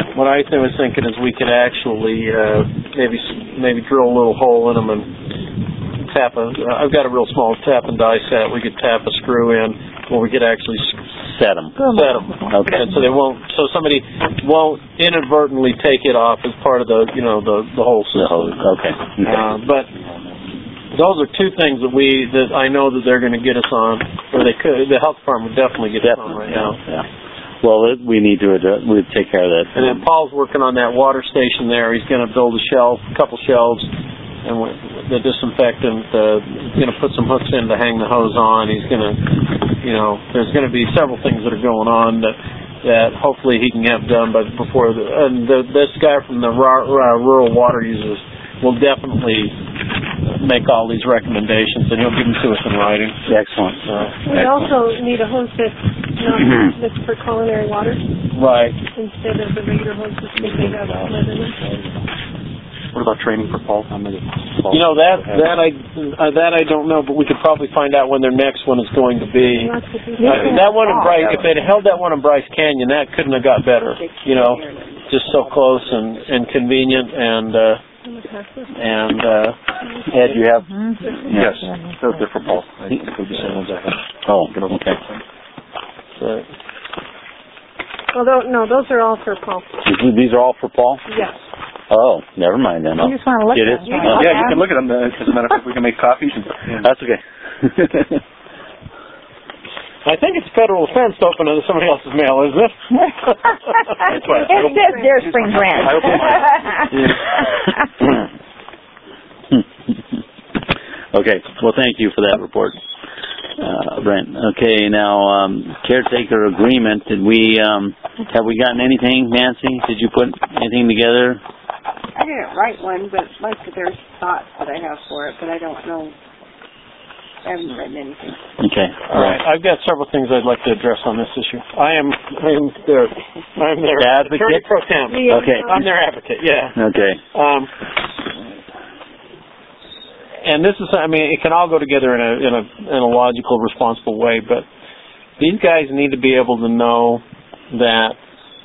B: maybe drill a little hole in them and tap I've got a real small tap and die set. We could tap a screw in where we could actually
H: set them.
B: Okay. And so somebody won't inadvertently take it off as part of the whole system.
H: Okay.
B: But those are two things that I know that they're going to get us on, or they could. The health department would definitely get us on right now.
H: Yeah. Well, we need to take care of that.
B: And then Paul's working on that water station there. He's going to build a couple shelves, and the disinfectant. He's going to put some hooks in to hang the hose on. He's going to, there's going to be several things that are going on that hopefully he can have done before. This guy from the rural water users will definitely make all these recommendations, and he'll give them to us in writing.
H: Excellent.
D: We also need a hose that's for culinary water.
B: Right.
D: Instead of the regular hose that they have outlet in it.
F: What about training for Paul?
B: That I don't know, but we could probably find out when their next one is going to be. That one in Bryce, if they'd held that one in Bryce Canyon, that couldn't have got better. Just so close and convenient and.
H: Ed, you have?
F: Yes, they're for Paul. I think they're the same ones I have.
H: Oh, okay.
D: No, those are all for Paul.
H: These are all for Paul?
D: Yes.
H: Oh, never mind then.
C: You just want to look at them.
F: Yeah, you can look at them. As a matter of fact, we can make copies.
H: That's okay.
B: I think it's federal offense to open to somebody else's mail, isn't it?
C: It says Deer Springs Ranch.
H: Okay. Well, thank you for that report, Brent. Okay, now caretaker agreement. Have we gotten anything, Nancy? Did you put anything together?
E: I didn't write one, but there's thoughts that I have for it, but I don't know. I haven't written anything.
H: Okay.
B: All right. I've got several things I'd like to address on this issue. I'm their
H: advocate.
B: Attorney pro tem.
H: Okay.
B: I'm their advocate. Yeah.
H: Okay.
B: And this is, it can all go together in a logical, responsible way. But these guys need to be able to know that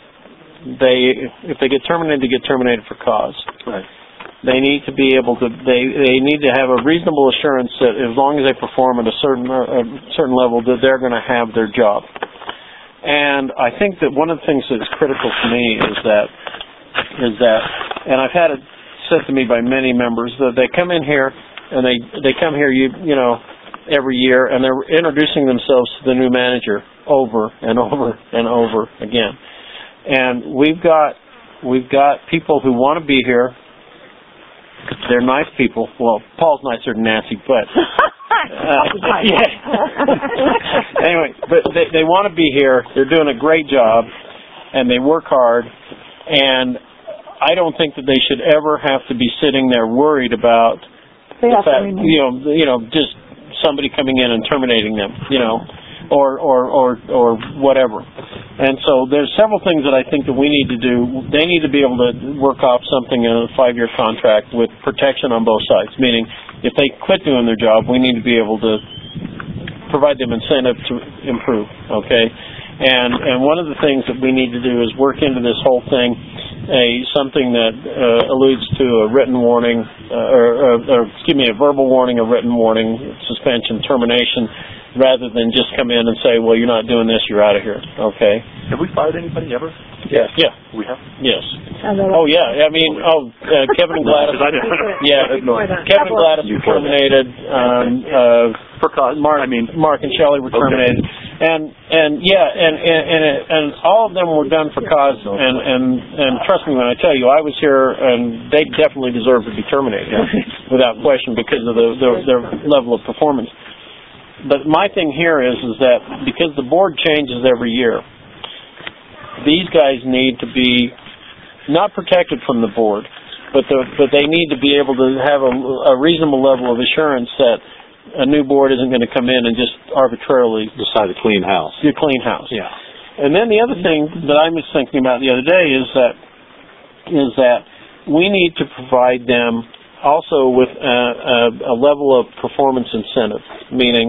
B: if they get terminated, they get terminated for cause.
F: Right.
B: They need to be able to. They need to have a reasonable assurance that as long as they perform at a certain level, that they're going to have their job. And I think that one of the things that's critical to me is that, and I've had it said to me by many members that they come in here and they come here every year and they're introducing themselves to the new manager over and over and over again. And we've got people who want to be here. They're nice people. Well, Paul's nicer than Nancy, but anyway, but they want to be here. They're doing a great job, and they work hard. And I don't think that they should ever have to be sitting there worried about the fact, just somebody coming in and terminating them, or whatever. And so there's several things that I think that we need to do. They need to be able to work off something in a 5-year contract with protection on both sides, meaning if they quit doing their job, we need to be able to provide them incentive to improve, okay? And one of the things that we need to do is work into this whole thing something that alludes to a written warning, a verbal warning, a written warning, suspension, termination, rather than just come in and say, well, you're not doing this, you're out of here, okay?
F: Have we fired anybody ever?
B: Yes. Yeah.
F: We have?
B: Yes. Oh, yeah. Kevin and Gladys. Kevin and Gladys were terminated.
F: For cause.
B: Mark and Shelley were terminated. And all of them were done for cause. And trust me when I tell you, I was here, and they definitely deserve to be terminated, without question, because of their level of performance. But my thing here is that because the board changes every year, these guys need to be not protected from the board, but they need to be able to have a reasonable level of assurance that a new board isn't going to come in and just arbitrarily
G: decide to clean house.
B: Do clean house.
G: Yeah.
B: And then the other thing that I was thinking about the other day is that we need to provide them also with a level of performance incentive, meaning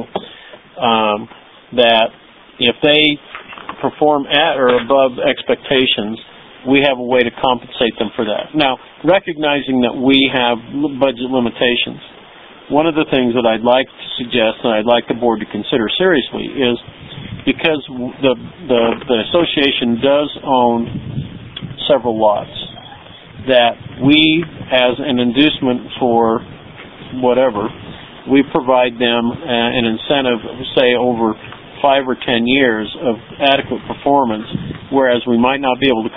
B: that if they perform at or above expectations, we have a way to compensate them for that. Now, recognizing that we have budget limitations, one of the things that I'd like to suggest and I'd like the board to consider seriously is because the association does own several lots, that we, as an inducement for whatever, we provide them an incentive, say, over 5 or 10 years of adequate performance, whereas we might not be able to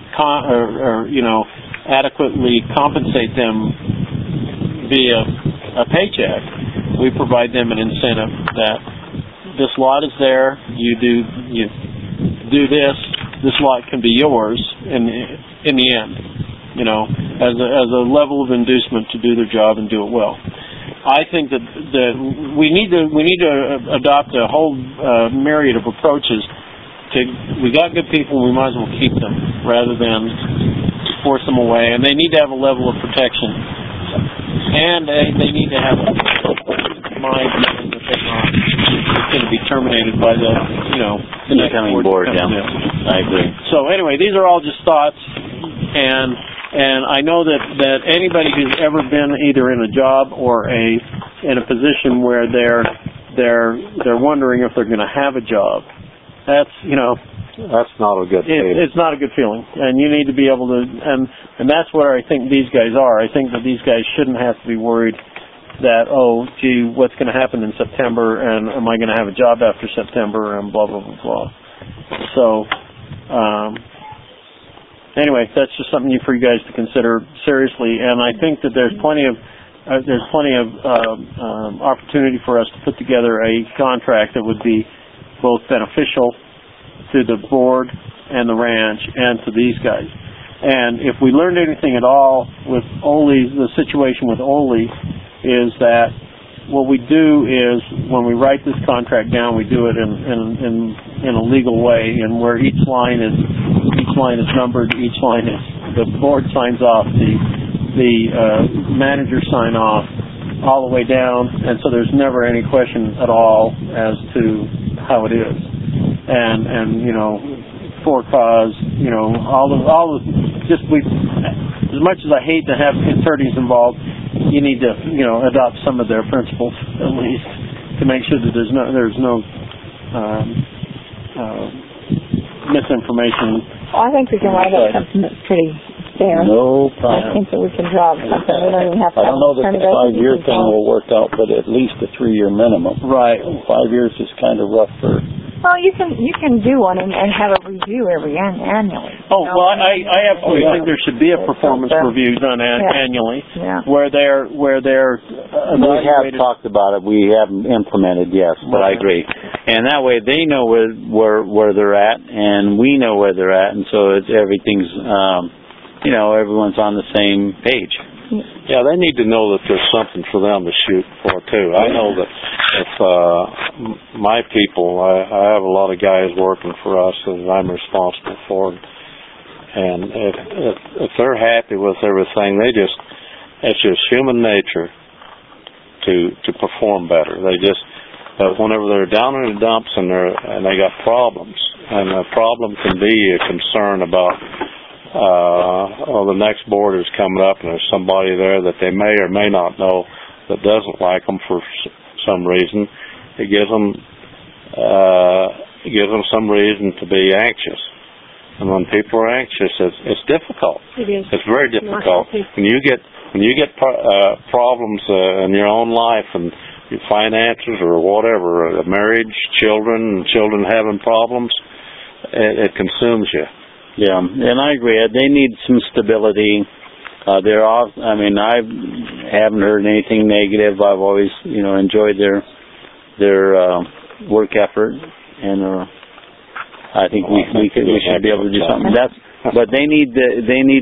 B: adequately compensate them via a paycheck. We provide them an incentive that this lot is there, you do this lot can be yours in the end, as a level of inducement to do their job and do it well. I think that we need to adopt a whole myriad of approaches. We got good people, we might as well keep them rather than force them away. And they need to have a level of protection, and they need to have a mind knowing that they're not going to be terminated by the next
H: incoming board. Yeah, I agree.
B: So anyway, these are all just thoughts, and I know that anybody who's ever been either in a job or in a position where they're wondering if they're going to have a job, that's
G: not a good feeling.
B: It's not a good feeling, and you need to be able to, and that's where I think these guys are. I think that these guys shouldn't have to be worried that, oh, gee, what's going to happen in September, and am I going to have a job after September, and blah blah blah blah. So. Anyway, that's just something for you guys to consider seriously, and I think that there's plenty of opportunity for us to put together a contract that would be both beneficial to the board and the ranch and to these guys. And if we learned anything at all with Ole, the situation with Ole is that what we do is when we write this contract down, we do it in a legal way, and where each line is numbered, each line is the board signs off, the manager sign off, all the way down, and so there's never any question at all as to how it is, and for cause, as much as I hate to have attorneys involved, you need to, adopt some of their principles at least to make sure that there's no misinformation.
C: Well, I think we can write up something that's pretty fair.
I: No problem.
C: I think that we can draw up something. We don't even have to.
I: I don't know that the 5-year thing will work out, but at least a 3-year minimum.
B: Right.
I: 5 years is kind of rough for.
C: Well, you can do one and have a review annually.
B: Oh, well, I absolutely think there should be a performance review done annually, where they're
H: We have talked about it. We haven't implemented, yes, but I agree. And that way they know where they're at, and we know where they're at, and so everything's everyone's on the same page.
G: Yeah, they need to know that there's something for them to shoot for too. I know that if my people, I have a lot of guys working for us that I'm responsible for, and if they're happy with everything, it's just human nature to perform better. But whenever they're down in the dumps and they got problems, and a problem can be a concern about. The next board is coming up, and there's somebody there that they may or may not know that doesn't like them for some reason. It gives them some reason to be anxious. And when people are anxious, it's difficult.
D: It is.
G: It's very difficult. When you get problems in your own life and your finances or whatever, marriage, children having problems, it consumes you.
H: Yeah, and I agree. They need some stability. I haven't heard anything negative. I've always, enjoyed their work effort, and I think we should be able to do something. But they need to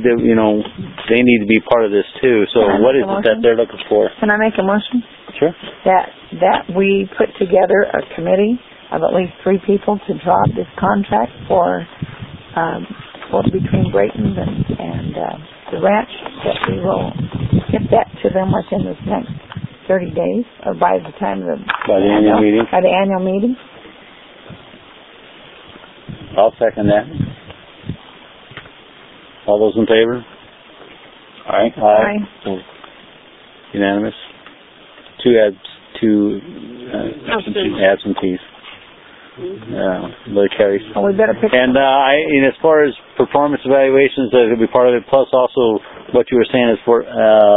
H: be part of this too. So what is it that they're looking for?
C: Can I make a motion?
H: Sure.
C: That we put together a committee of at least 3 people to draw up this contract for between Brayton and the ranch, that we will get that to them within this next 30 days, or by the time of
H: by the annual meeting.
C: By the annual meeting.
H: I'll second that. All those in favor? Aye. Unanimous. 2 absentees. But it carries.
C: Well, we better pick.
H: And as far as performance evaluations, that will be part of it. Plus, also what you were saying is for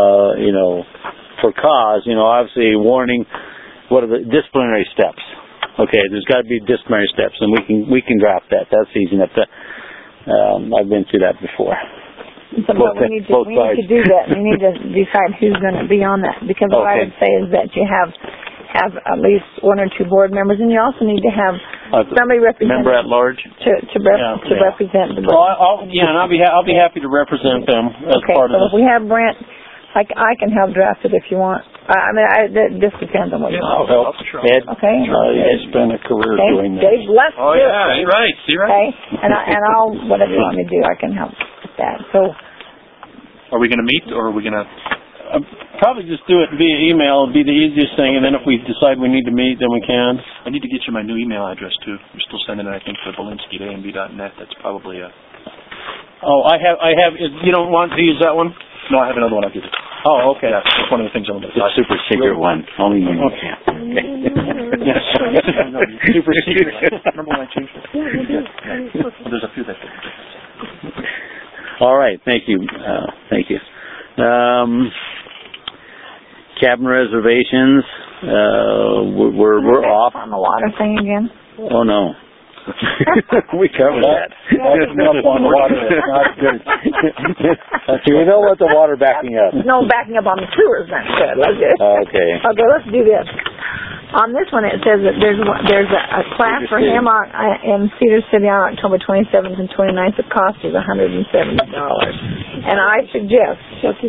H: for cause. Obviously, warning. What are the disciplinary steps? Okay, there's got to be disciplinary steps, and we can draft that. That's easy enough to. I've been through that before.
C: So, but we need to do that. We need to decide who's going to be on that, because what I would say is that you have at least 1 or 2 board members, and you also need to have somebody represent
H: member at large
C: to represent the board.
B: Well, I'll be happy to represent them as part of this.
C: If we have Brent, I can help draft it if you want. This depends on what you want.
I: I'll help.
H: Ed?
C: Okay.
I: It's been a career doing that.
C: Dave, let's do it.
B: You're right.
C: Okay, and I'll whatever you want me to do, I can help with that. So,
F: are we going to meet, or are we going to?
B: Probably just do it via email. It'd be the easiest thing, and then if we decide we need to meet, then we can.
F: I need to get you my new email address too. You're still sending it, I think, to Belinsky@amb.net. That's probably a.
B: Oh, I have. You don't want to use that one?
F: No, I have another one. I'll give you.
B: Oh, okay.
F: Yeah, that's one of the things I'm going to do.
H: The super secret one. Only you.
B: Okay.
F: Yes. Super secret. Remember when I changed it? Yeah. There's a few that.
H: All right. Thank you. Thank you. Cabin reservations. We're off
C: on the water thing again.
H: Oh no. We covered that.
I: Up on water. That's not good.
H: You don't want the water backing up.
C: No, backing up on the sewer is not good.
H: Okay.
C: Okay, let's do this. On this one, it says that there's a class for him in Cedar City on October 27th and 29th. The cost is $170. And I suggest that's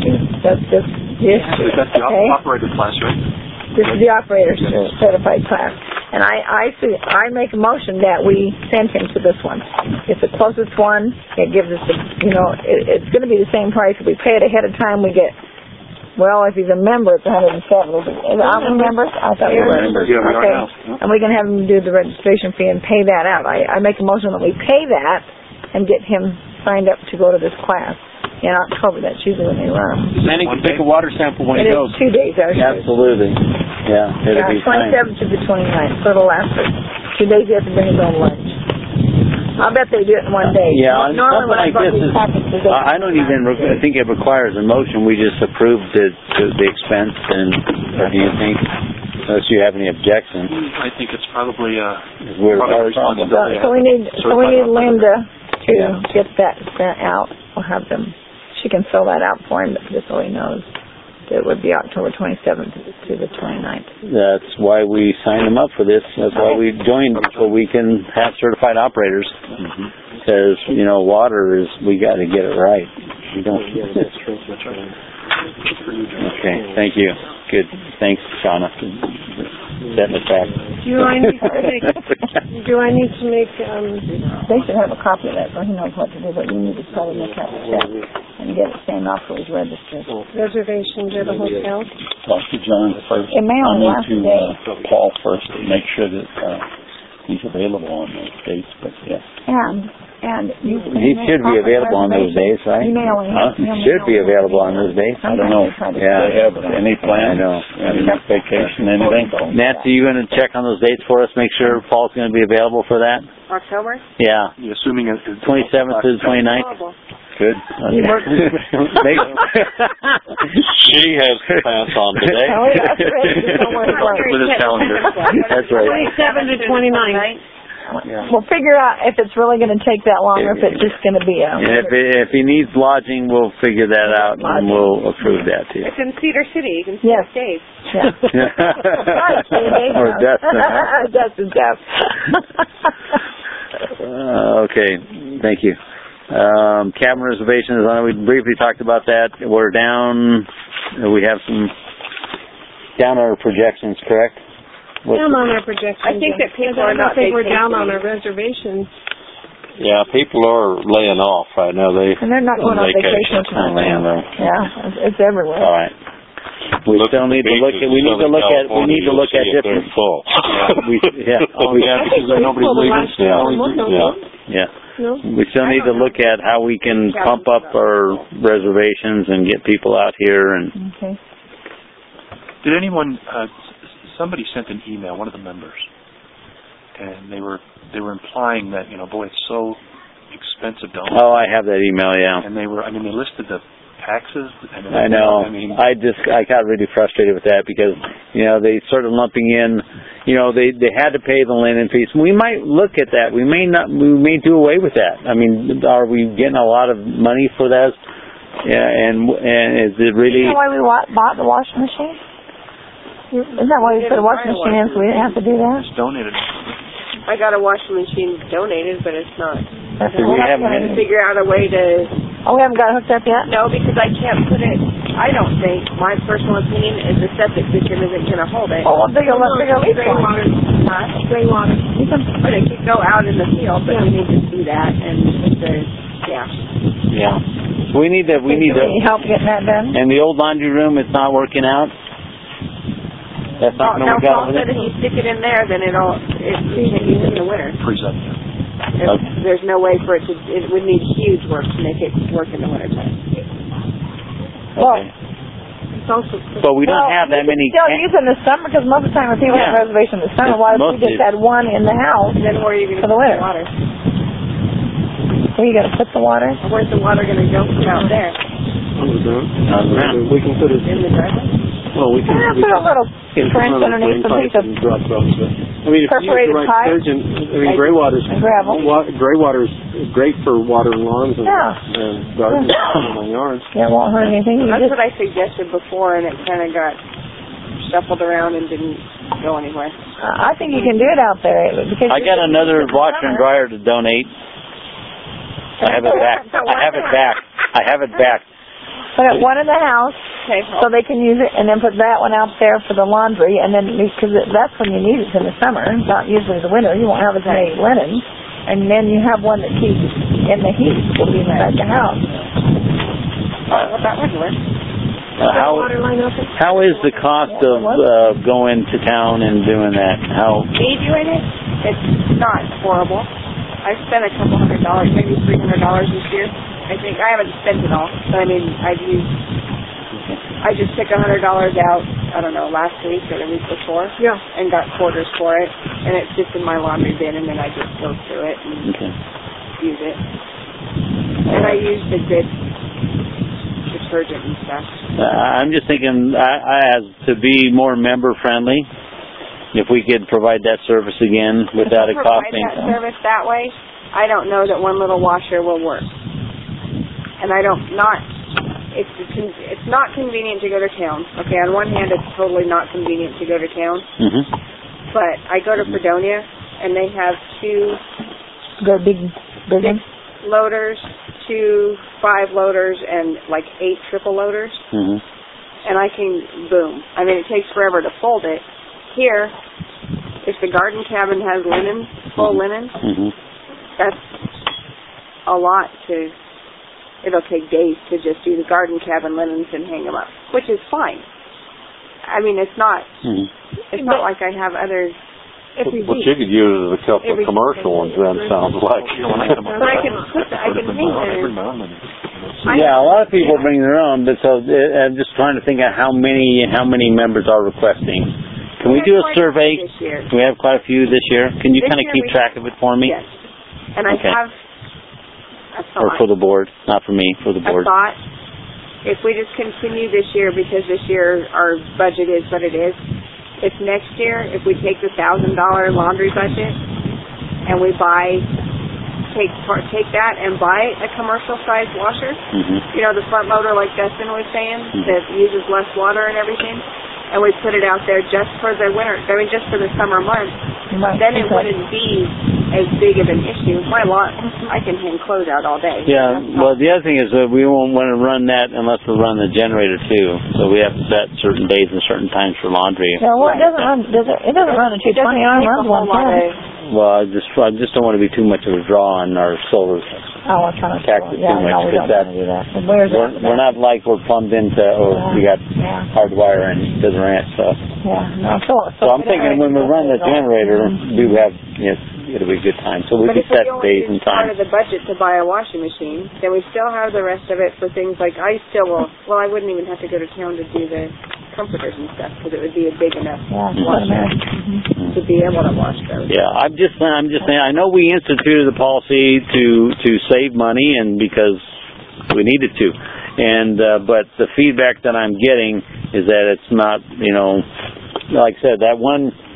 F: the operator class, right?
C: This is the operator certified class. And I make a motion that we send him to this one. It's the closest one. It gives us, it's going to be the same price. If we pay it ahead of time, we get, well, if he's a member, it's $107. Are we members? I thought we were members.
F: Yeah, we are now.
C: And we can have him do the registration fee and pay that out. I make a motion that we pay that and get him signed up to go to this class in October. That's usually when they run.
B: Manny can take a water sample when he goes.
C: It is 2 days, actually.
H: Absolutely. Yeah, it'll be fine.
C: 27th to the 29th, so it'll last for 2 days. You have to bring his own lunch. I'll bet they do it in 1 day.
H: Yeah,
C: normally when I bought these packages,
H: I don't even think it requires a motion. We just approve the expense, and what do you think? Unless you have any objections.
F: I think it's probably
C: So we need Linda to get that sent out. We'll have them. She can fill that out for him, but just so he knows. It would be October 27th to the 29th.
H: That's why we signed them up for this. That's why we joined, so we can have certified operators. Because, water is, we got to get it right. We don't.
F: That's true. That's right.
H: Okay, thank you. Good. Thanks, Shauna. Setting it back.
D: Do I need to make
C: They should have a copy of that so he knows what to do, but you need to probably make out a check and get it sent off so he's registered.
D: reservations at a hotel?
I: Talk to John first.
C: It may only last a day.
I: Paul first to make sure that he's available on those dates, but yes.
C: And
H: he should be available on those days, right?
C: He
H: should be available on those days.
I: I don't know.
H: Yeah.
I: They have any plans?
H: I know.
I: Any vacation, anything?
H: Nancy, you going to check on those dates for us? Make sure Paul's going to be available for that?
E: October?
H: Yeah.
F: You're assuming it's
H: 27th to the 29th? Good. Okay.
G: She has pants on today.
F: With his calendar.
H: That's right.
D: 27 to 29.
C: Yeah. We'll figure out if it's really going to take that long or if it's just going to be a...
H: If he needs lodging, we'll figure that out and we'll approve that too.
E: It's in Cedar City. You can see Dave.
C: Yeah.
H: Or Dustin.
C: Dustin.
H: Okay, thank you. Cabin reservations, I know we briefly talked about that. We're down, we have some down our projections, correct?
D: Down on our projections.
E: I think that people are not.
D: I think we're down on our reservations.
G: Yeah, people are laying off right now.
C: And they're not going on vacation. Yeah, it's everywhere.
H: All right. We still need to look at. We need to look at. We need to look at different.
G: Full.
B: Because nobody's leaving.
H: Yeah. No? We still need to look at how we can pump up our reservations and get people out here. And
C: okay.
F: Did anyone? Somebody sent an email, one of the members, and they were implying that boy, it's so expensive to own.
H: Oh, I have that email, yeah.
F: And they listed the taxes.
H: I know. I got really frustrated with that because they started lumping in they had to pay the linen fees. We might look at that. We may do away with that. I mean, are we getting a lot of money for that? Yeah, and is it really?
C: Isn't that why we bought the washing machine? Isn't that why we put a washing machine in, so we didn't have to do that?
F: It's donated.
D: I got a washing machine donated, but it's not.
H: We haven't
D: figure out a way to.
C: Oh, we haven't got it hooked up yet?
D: No, because I can't put it. I don't think, my personal opinion, is the septic system isn't going to hold it.
C: Oh, bigger leak.
D: Gray water. Gray water. But it could go out in the field, but we need to do that, and
H: Yeah. We need to.
C: We need help getting that done.
H: And the old laundry room, it's not working out. That's not going to work out over there.
D: If you stick it in there, then it can't use it in the winter.
F: Freeze up.
D: There's no way for it to. It would need huge work to make it work in the wintertime.
C: Well,
H: but we don't have that many.
C: Still use in the summer because most of the time when people have a reservation in the summer, why if we just had one in the house?
D: And then where are you going to
C: put the winter?
D: Water?
C: Where are you going to put the water?
D: Where's the water going to go from out there?
G: We can put it
D: in the driveway.
G: Well, we can
C: put a little trench underneath the piece of perforated pipe.
G: Gray water is
C: gravel.
G: Gray water is great for watering lawns and gardens and yards.
C: Yeah, it won't hurt anything.
D: That's what I suggested before, and it kind of got shuffled around and didn't go anywhere.
C: I think you can do it out there. Because
H: I got another washer and dryer to donate. I have it back.
C: Put one in the house, so they can use it, and then put that one out there for the laundry, and then because that's when you need it in the summer, not usually the winter. You won't have as many linens, and then you have one that keeps in the heat will be inside the house.
D: Well, that would work.
H: How is the cost of going to town and doing that?
D: Me doing it? It's not horrible. I spent a couple $100, maybe $300 this year. I think I haven't spent it all, but I mean, I just took $100 out, I don't know, last week or the week before, and got quarters for it, and it's just in my laundry bin, and then I just go through it and use it. And I use the good detergent and stuff.
H: I'm just thinking, as to be more member friendly, if we could provide that service again without it costing.
D: Provide that service that way, I don't know that one little washer will work. And it's not convenient to go to town. Okay, on one hand, it's totally not convenient to go to town.
H: Mm-hmm.
D: But I go to Fredonia, and they have 2
C: big
D: 6 loaders, 2 5 loaders, and like 8 triple loaders.
H: Mm-hmm.
D: And I can, boom. I mean, it takes forever to fold it. Here, if the garden cabin has linen, full linen, that's a lot to... It'll take days to just do the garden cabin linens and hang them up, which is fine. I mean, it's not. It's not like I have other.
G: What you could use is a couple of commercial ones. Then sounds like.
D: But I can hang them.
H: Yeah, a lot of people bring their own, but so I'm just trying to think of how many members are requesting. Can we do a survey? We have quite a few this year. Can you kind of keep track of it for me?
D: Yes, and I have.
H: Or for the board, not for me, for the board.
D: I thought if we just continue this year, because this year our budget is what it is, if next year, if we take the $1,000 laundry budget and we take that and buy a commercial sized washer, you know, the front loader like Dustin was saying, that uses less water and everything, and we put it out there just for the winter, I mean just for the summer months, then it wouldn't be as big of an issue. My lot, I can hang clothes out all day.
H: Yeah, well the other thing is that we won't want to run that unless we run the generator too. So we have to set certain days and certain times for laundry.
C: Yeah, well it doesn't run at 220, it runs 110.
H: Well, I just don't want to be too much of a draw on our solar.
C: Oh, I kind of
H: tax it too much.
C: No, we don't want to do that.
H: We're not like we're plumbed into, we got hard wire and doesn't rent stuff.
C: Yeah, no,
H: so I'm thinking when we run the generator, we have, it'll be a good time. So we can set days and times.
D: But if we only use part of the budget to buy a washing machine, then we still have the rest of it for things like I wouldn't even have to go to town to do the comforters and stuff because it would be a big enough washer to be able to wash those.
H: Yeah, I'm just saying. I know we instituted the policy to save money and because we needed to, and but the feedback that I'm getting is that it's not, like I said, that one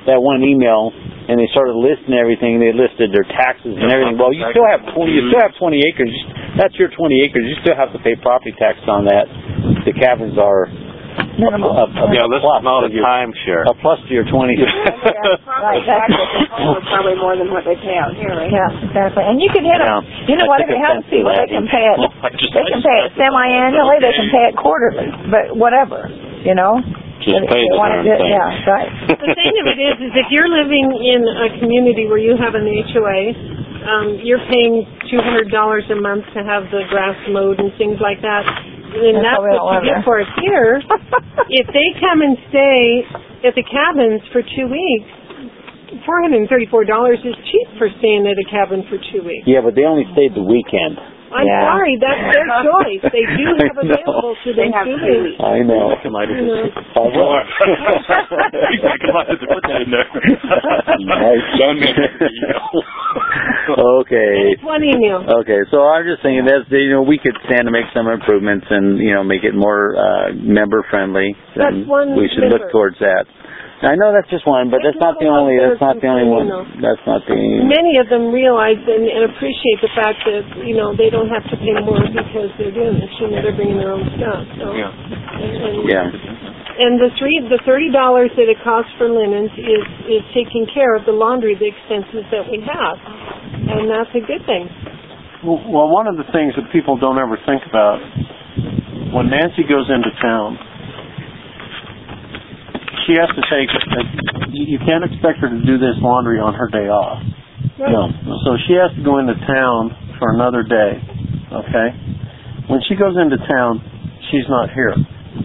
H: that one email, and they started listing everything. They listed their taxes and everything. Well, you still have 20 acres. That's your 20 acres. You still have to pay property tax on that. The cabins are
C: minimal.
G: This is not a timeshare.
H: A plus to your 20.
E: Right, probably more than what they pay out here, right?
C: Yeah, exactly. And you can hit them. You know what? If it helps people, they can pay it. They can pay it semi-annually. They can pay it quarterly. But whatever, you know.
G: Just pay the darn thing.
C: Yeah, right.
D: The thing of it is if you're living in a community where you have an HOA, you're paying $200 a month to have the grass mowed and things like that. And that's what you get for it here. If they come and stay at the cabins for 2 weeks, $434 is cheap for staying at a cabin for 2 weeks.
H: Yeah, but they only stayed the weekend.
D: I'm sorry, that's their choice. They do have available to them 2 weeks.
H: I know.
F: I might have to put that in there.
H: Okay.
D: It's one email.
H: Okay, so I'm just thinking that we could stand to make some improvements and make it more member friendly.
D: That's one.
H: We should look towards that. I know that's just one, but that's not the only. That's not the only one. That's not the.
D: Many of them realize and appreciate the fact that they don't have to pay more because they're doing this. They're bringing their own stuff. So.
H: Yeah.
D: And the $30 that it costs for linens is taking care of the laundry, the expenses that we have, and that's a good thing.
B: Well, one of the things that people don't ever think about when Nancy goes into town. She has to you can't expect her to do this laundry on her day off.
D: Right.
B: No. So she has to go into town for another day, okay? When she goes into town, she's not here.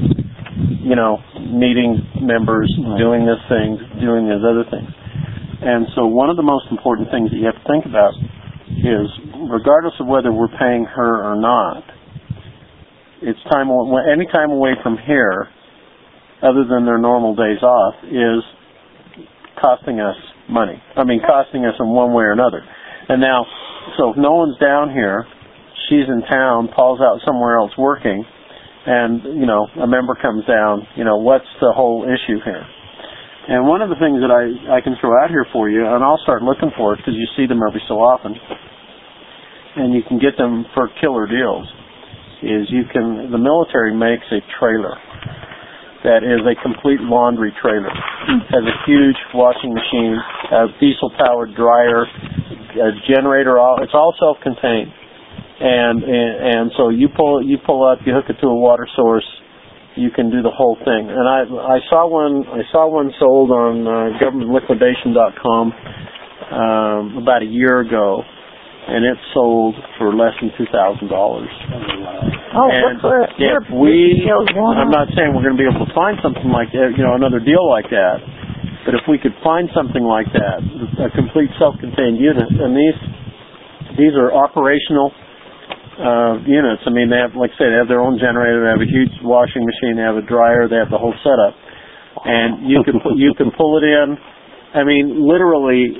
B: Meeting members, doing this thing, doing these other things. And so one of the most important things that you have to think about is, regardless of whether we're paying her or not, it's any time away from here, other than their normal days off, is costing us money. Costing us in one way or another. And now, so if no one's down here, she's in town, Paul's out somewhere else working, and, a member comes down, what's the whole issue here? And one of the things that I can throw out here for you, and I'll start looking for it because you see them every so often, and you can get them for killer deals, is the military makes a trailer that is a complete laundry trailer. Has a huge washing machine, a diesel-powered dryer, a generator. It's all self-contained, and so you pull up, you hook it to a water source, you can do the whole thing. And I saw one sold on governmentliquidation.com about a year ago, and it sold for less than $2,000. And I'm not saying we're going to be able to find something like that, another deal like that, but if we could find something like that, a complete self-contained unit, and these are operational units. They have, they have their own generator, they have a huge washing machine, they have a dryer, they have the whole setup, and you can pull it in. Literally.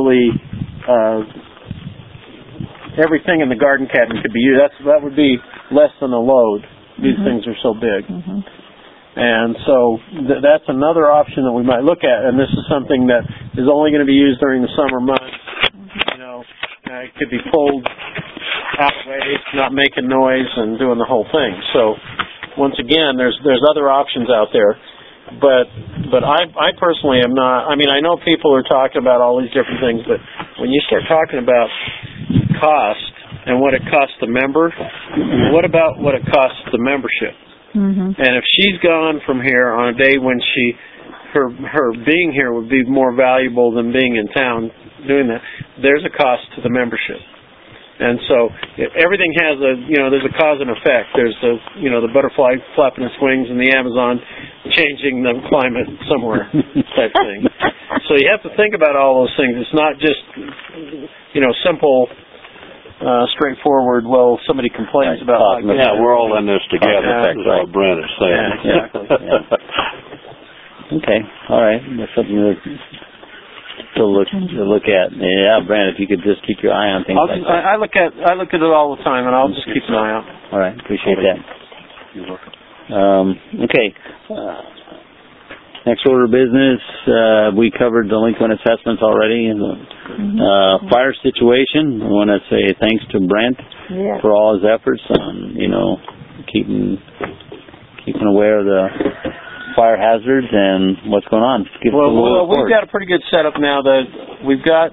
B: Everything in the garden cabinet could be used. That would be less than a load. These things are so big. And so that's another option that we might look at, and this is something that is only going to be used during the summer months. It could be pulled out of ways, not making noise, and doing the whole thing. So once again, there's other options out there. But I personally am not. I know people are talking about all these different things, but when you start talking about cost and what it costs the member, what about what it costs the membership? And if she's gone from here on a day when her being here would be more valuable than being in town doing that, there's a cost to the membership. And so everything has there's a cause and effect. There's the butterfly flapping its wings and the Amazon changing the climate somewhere type thing. So you have to think about all those things. It's not just, simple, straightforward, well, somebody complains about
G: we're all in this together. That's what Brent is saying.
H: Yeah, exactly. Okay. All right. That's something to look at. Yeah, Brent, if you could just keep your eye on things like that.
B: I look at it all the time, and I'll just keep an eye out.
H: All right. Appreciate that.
F: You're welcome.
H: Okay. Next order of business, we covered delinquent assessments already. And fire situation, I want to say thanks to Brent for all his efforts on, keeping aware of the fire hazards and what's going on.
B: Well, we've got a pretty good setup now. We've got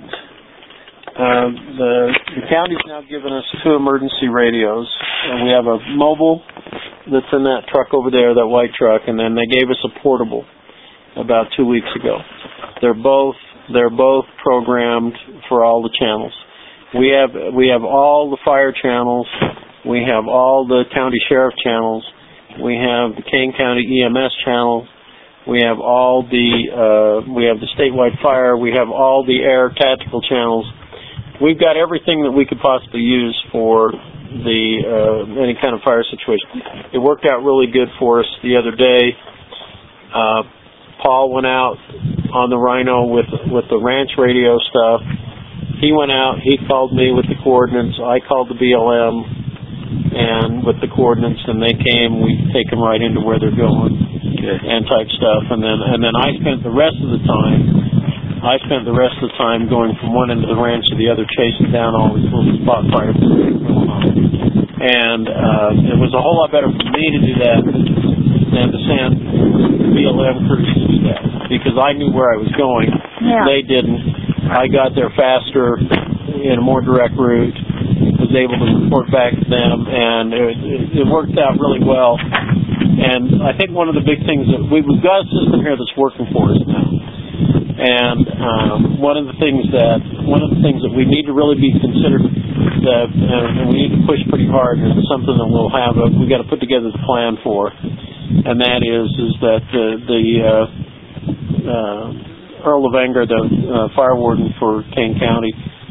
B: the county's now given us 2 emergency radios, and we have a mobile that's in that truck over there, that white truck, and then they gave us a portable about 2 weeks ago. They're both programmed for all the channels. We have all the fire channels. We have all the county sheriff channels. We have the Kane County EMS channel. We have all we have the statewide fire. We have all the air tactical channels. We've got everything that we could possibly use for any kind of fire situation. It worked out really good for us the other day. Paul went out on the Rhino with the ranch radio stuff. He went out. He called me with the coordinates. I called the BLM and with the coordinates, and they came. We take them right into where they're going and type stuff. And then I spent the rest of the time going from one end of the ranch to the other, chasing down all these little spot fires going on. And it was a whole lot better for me to do that than to send BLM crews to do that, because I knew where I was going. Yeah. They didn't. I got there faster in a more direct route, was able to report back to them, and it worked out really well. And I think one of the big things that we've got a system here that's working for us now. And one of the things that we need to really be considered and we need to push pretty hard, and it's something that we've got to put together the plan for, and that is that the Earl Levanger, the fire warden for Kane County,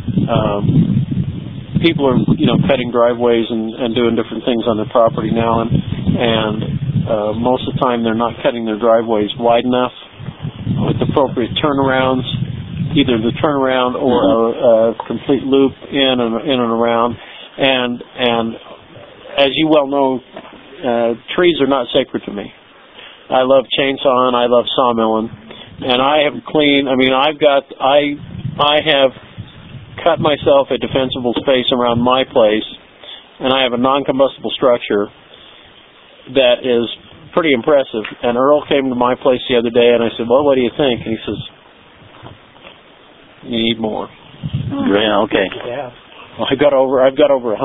B: people are cutting driveways and doing different things on their property now, and most of the time they're not cutting their driveways wide enough with appropriate turnarounds, either the turnaround or a complete loop in and around. And as you well know, trees are not sacred to me. I love chainsawing, I love sawmilling, and I have cut myself a defensible space around my place, and I have a non-combustible structure that is pretty impressive. And Earl came to my place the other day, and I said, well, what do you think? And he says, you need more.
H: Yeah, okay.
B: Yeah. Well, I've got over 100.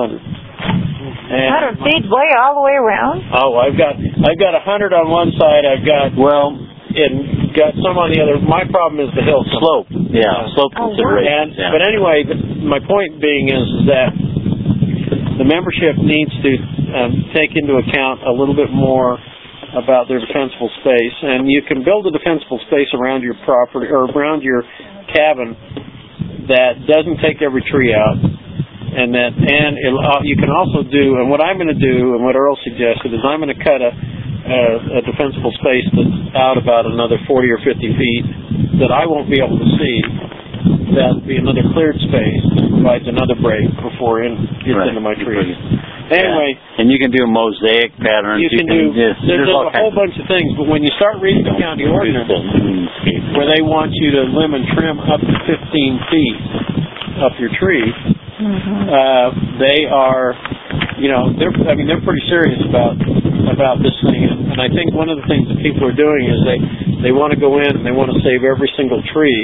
B: And
C: 100 feet way all the way around?
B: Oh, I've got 100 on one side. I've got got some on the other. My problem is the hill slope.
H: Yeah, slope consideration.
B: But anyway, my point being is that the membership needs to take into account a little bit more about their defensible space, and you can build a defensible space around your property or around your cabin that doesn't take every tree out, and you can also do. And what I'm going to do, and what Earl suggested, is I'm going to cut a defensible space that's out about another 40 or 50 feet that I won't be able to see. That'll be another cleared space that provides another break before it gets into my trees. Anyway,
H: and you can do mosaic patterns.
B: There's a whole bunch of things, but when you start reading the county ordinance, where they want you to limb and trim up to 15 feet up your tree, they are, they're pretty serious about this thing. And I think one of the things that people are doing is they want to go in and they want to save every single tree.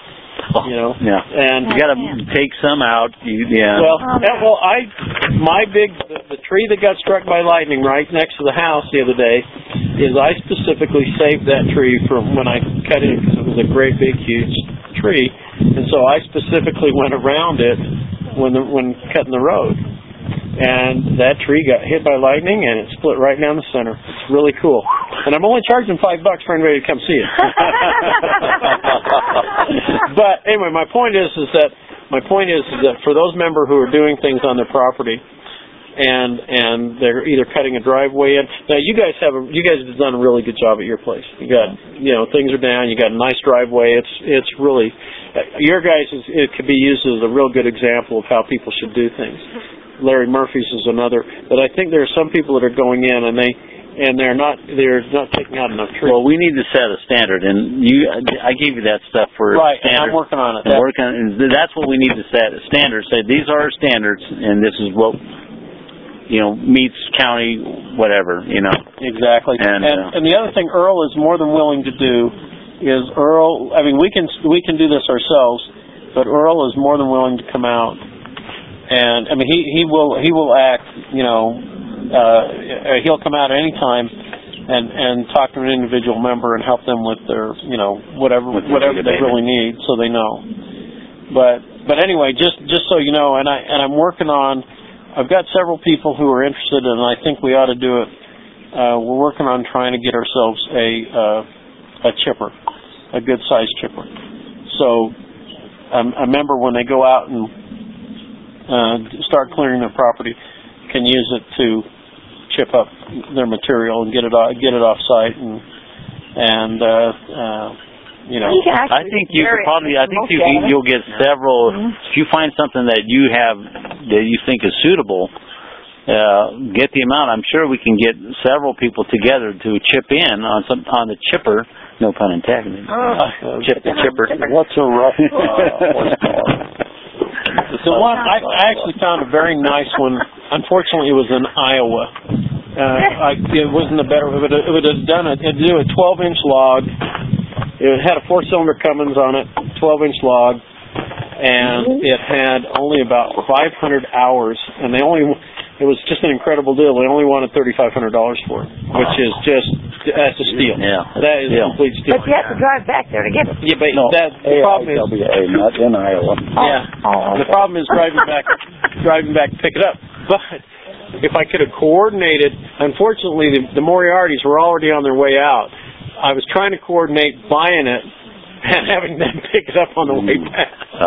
B: And
H: you got to take some out.
B: The tree that got struck by lightning right next to the house the other day is I specifically saved that tree from when I cut it because it was a great big huge tree, and so I specifically went around it when cutting the road. And that tree got hit by lightning, and it split right down the center. It's really cool. And I'm only charging $5 for anybody to come see it. But anyway, my point is that for those members who are doing things on their property, and they're either cutting a driveway in. Now you guys have done a really good job at your place. You got things are down. You got a nice driveway. It's really your guys. It could be used as a real good example of how people should do things. Larry Murphy's is another, but I think there are some people that are going in and and they're not taking out enough trees.
H: Well, we need to set a standard, and I gave you that stuff for
B: right.
H: standards.
B: And I'm working on it.
H: And that's what we need to set a standard. Say these are our standards, and this is what meets county whatever.
B: Exactly.
H: And
B: the other thing Earl is more than willing to do is Earl. I mean, we can do this ourselves, but Earl is more than willing to come out, and I mean he will act. He'll come out at any time and talk to an individual member and help them with their whatever they really need, so they know. But anyway, just so you know, and I'm working on. I've got several people who are interested, and I think we ought to do it. We're working on trying to get ourselves a chipper, a good-sized chipper. So a member, when they go out and start clearing their property, can use it to chip up their material and get it off site
H: I think you'll get several. If you find something that you think is suitable, get the amount. I'm sure we can get several people together to chip in on the chipper. No pun intended. Chip the chipper.
I: What's a rough?
B: The one I actually found a very nice one. Unfortunately, it was in Iowa. It wasn't a better. It would have done it. It'd do a 12-inch log. It had a 4-cylinder Cummins on it, 12-inch log, and it had only about 500 hours, and it was just an incredible deal. They only wanted $3,500 for it, which is that's a steal.
H: Yeah.
B: That is a complete steal.
C: But you have to drive back there to get it.
B: Yeah, but the problem is...
I: not in Iowa.
B: Yeah. The problem is driving back to pick it up. But if I could have coordinated, unfortunately, the Moriartys were already on their way out. I was trying to coordinate buying it and having them pick it up on the way back.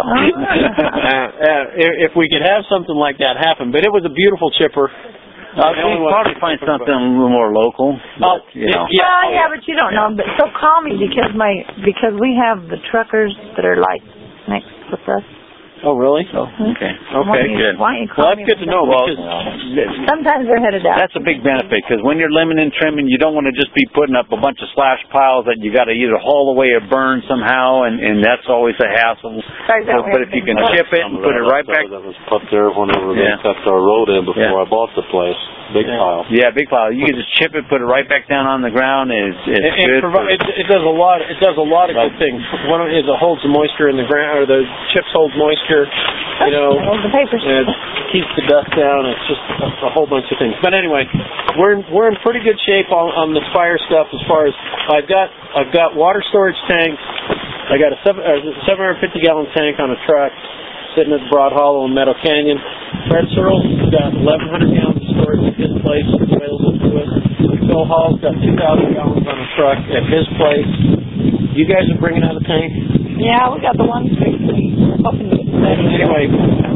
B: If we could have something like that happen. But it was a beautiful chipper.
H: We'll probably find something a little more local. But,
C: but you don't know. But so call me because we have the truckers that are like next with us.
B: Oh, really?
H: Oh, okay.
B: Okay, good.
C: Why don't you call
B: that's good to know. Because
C: sometimes they're headed out.
H: That's a big benefit because when you're limbing and trimming, you don't want to just be putting up a bunch of slash piles that you got to either haul away or burn somehow, and that's always a hassle. But if you can chip it and put it right back.
G: That was put there whenever they cut our road in before I bought the place. Big pile.
H: Yeah, big pile. You can just chip it, put it right back down on the ground. It's good.
B: It does a lot. It does a lot of good things. One of it is it holds the moisture in the ground, or the chips hold moisture.
C: The papers.
B: It keeps the dust down. It's just a whole bunch of things. But anyway, we're in pretty good shape on this fire stuff. As far as I've got water storage tanks. I got a 750-gallon tank on a truck sitting at Broad Hollow in Meadow Canyon. Fred Searle's got 1,100 gallons of storage at his place available to us. Phil Hall's got 2,000 gallons on a truck at his place. You guys are bringing out a tank?
C: Yeah, we got the one hoping to get ready.
B: Anyway,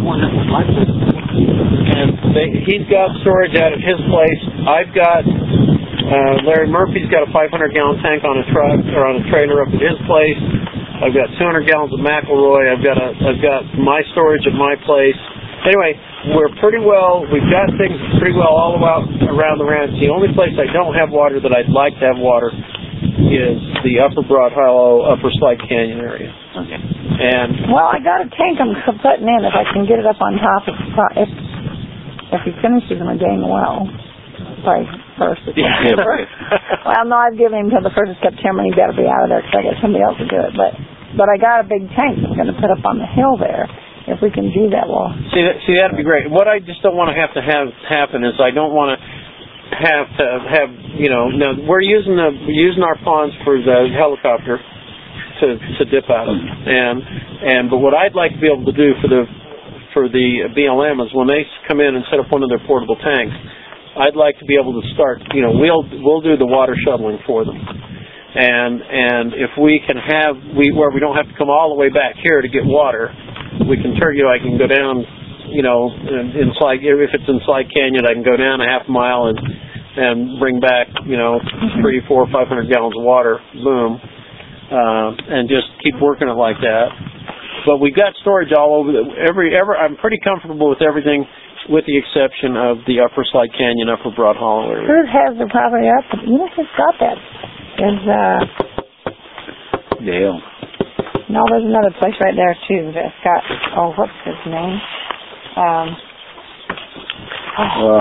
B: and he's got storage out at his place. I've got Larry Murphy's got a 500-gallon tank on a truck or on a trailer up at his place. I've got 200 gallons of McElroy. I've got my storage at my place. Anyway, we've got things pretty well all around the ranch. The only place I don't have water that I'd like to have water is the Upper Broad Hollow, Upper Slide Canyon area.
H: Okay.
C: I got a tank I'm putting in. If I can get it up on top, if he finishes my dang well, by 1st of September. Well, no, I've given him till the 1st of September, and he's got to be out of there because I got somebody else to do it. But I got a big tank I'm going to put up on the hill there. If we can do that, well.
B: See, that'd be great. What I just don't want to have happen is I don't want to have now we're using our ponds for the helicopter to dip out of, but what I'd like to be able to do for the BLM is when they come in and set up one of their portable tanks, I'd like to be able to start. We'll do the water shuttling for them, and if we can where we don't have to come all the way back here to get water, we can turn. I can go down. In Slide, if it's in Slide Canyon, I can go down a half mile and bring back 300, 400, 500 gallons of water. Boom, and just keep working it like that. But we've got storage all over. I'm pretty comfortable with everything. with the exception of the Upper Slide Canyon, Upper Broad Hollow area.
C: Who has the property up? You know who's got that? Is
H: Dale.
C: no, there's another place right there too that's got. Oh, what's his name? I'll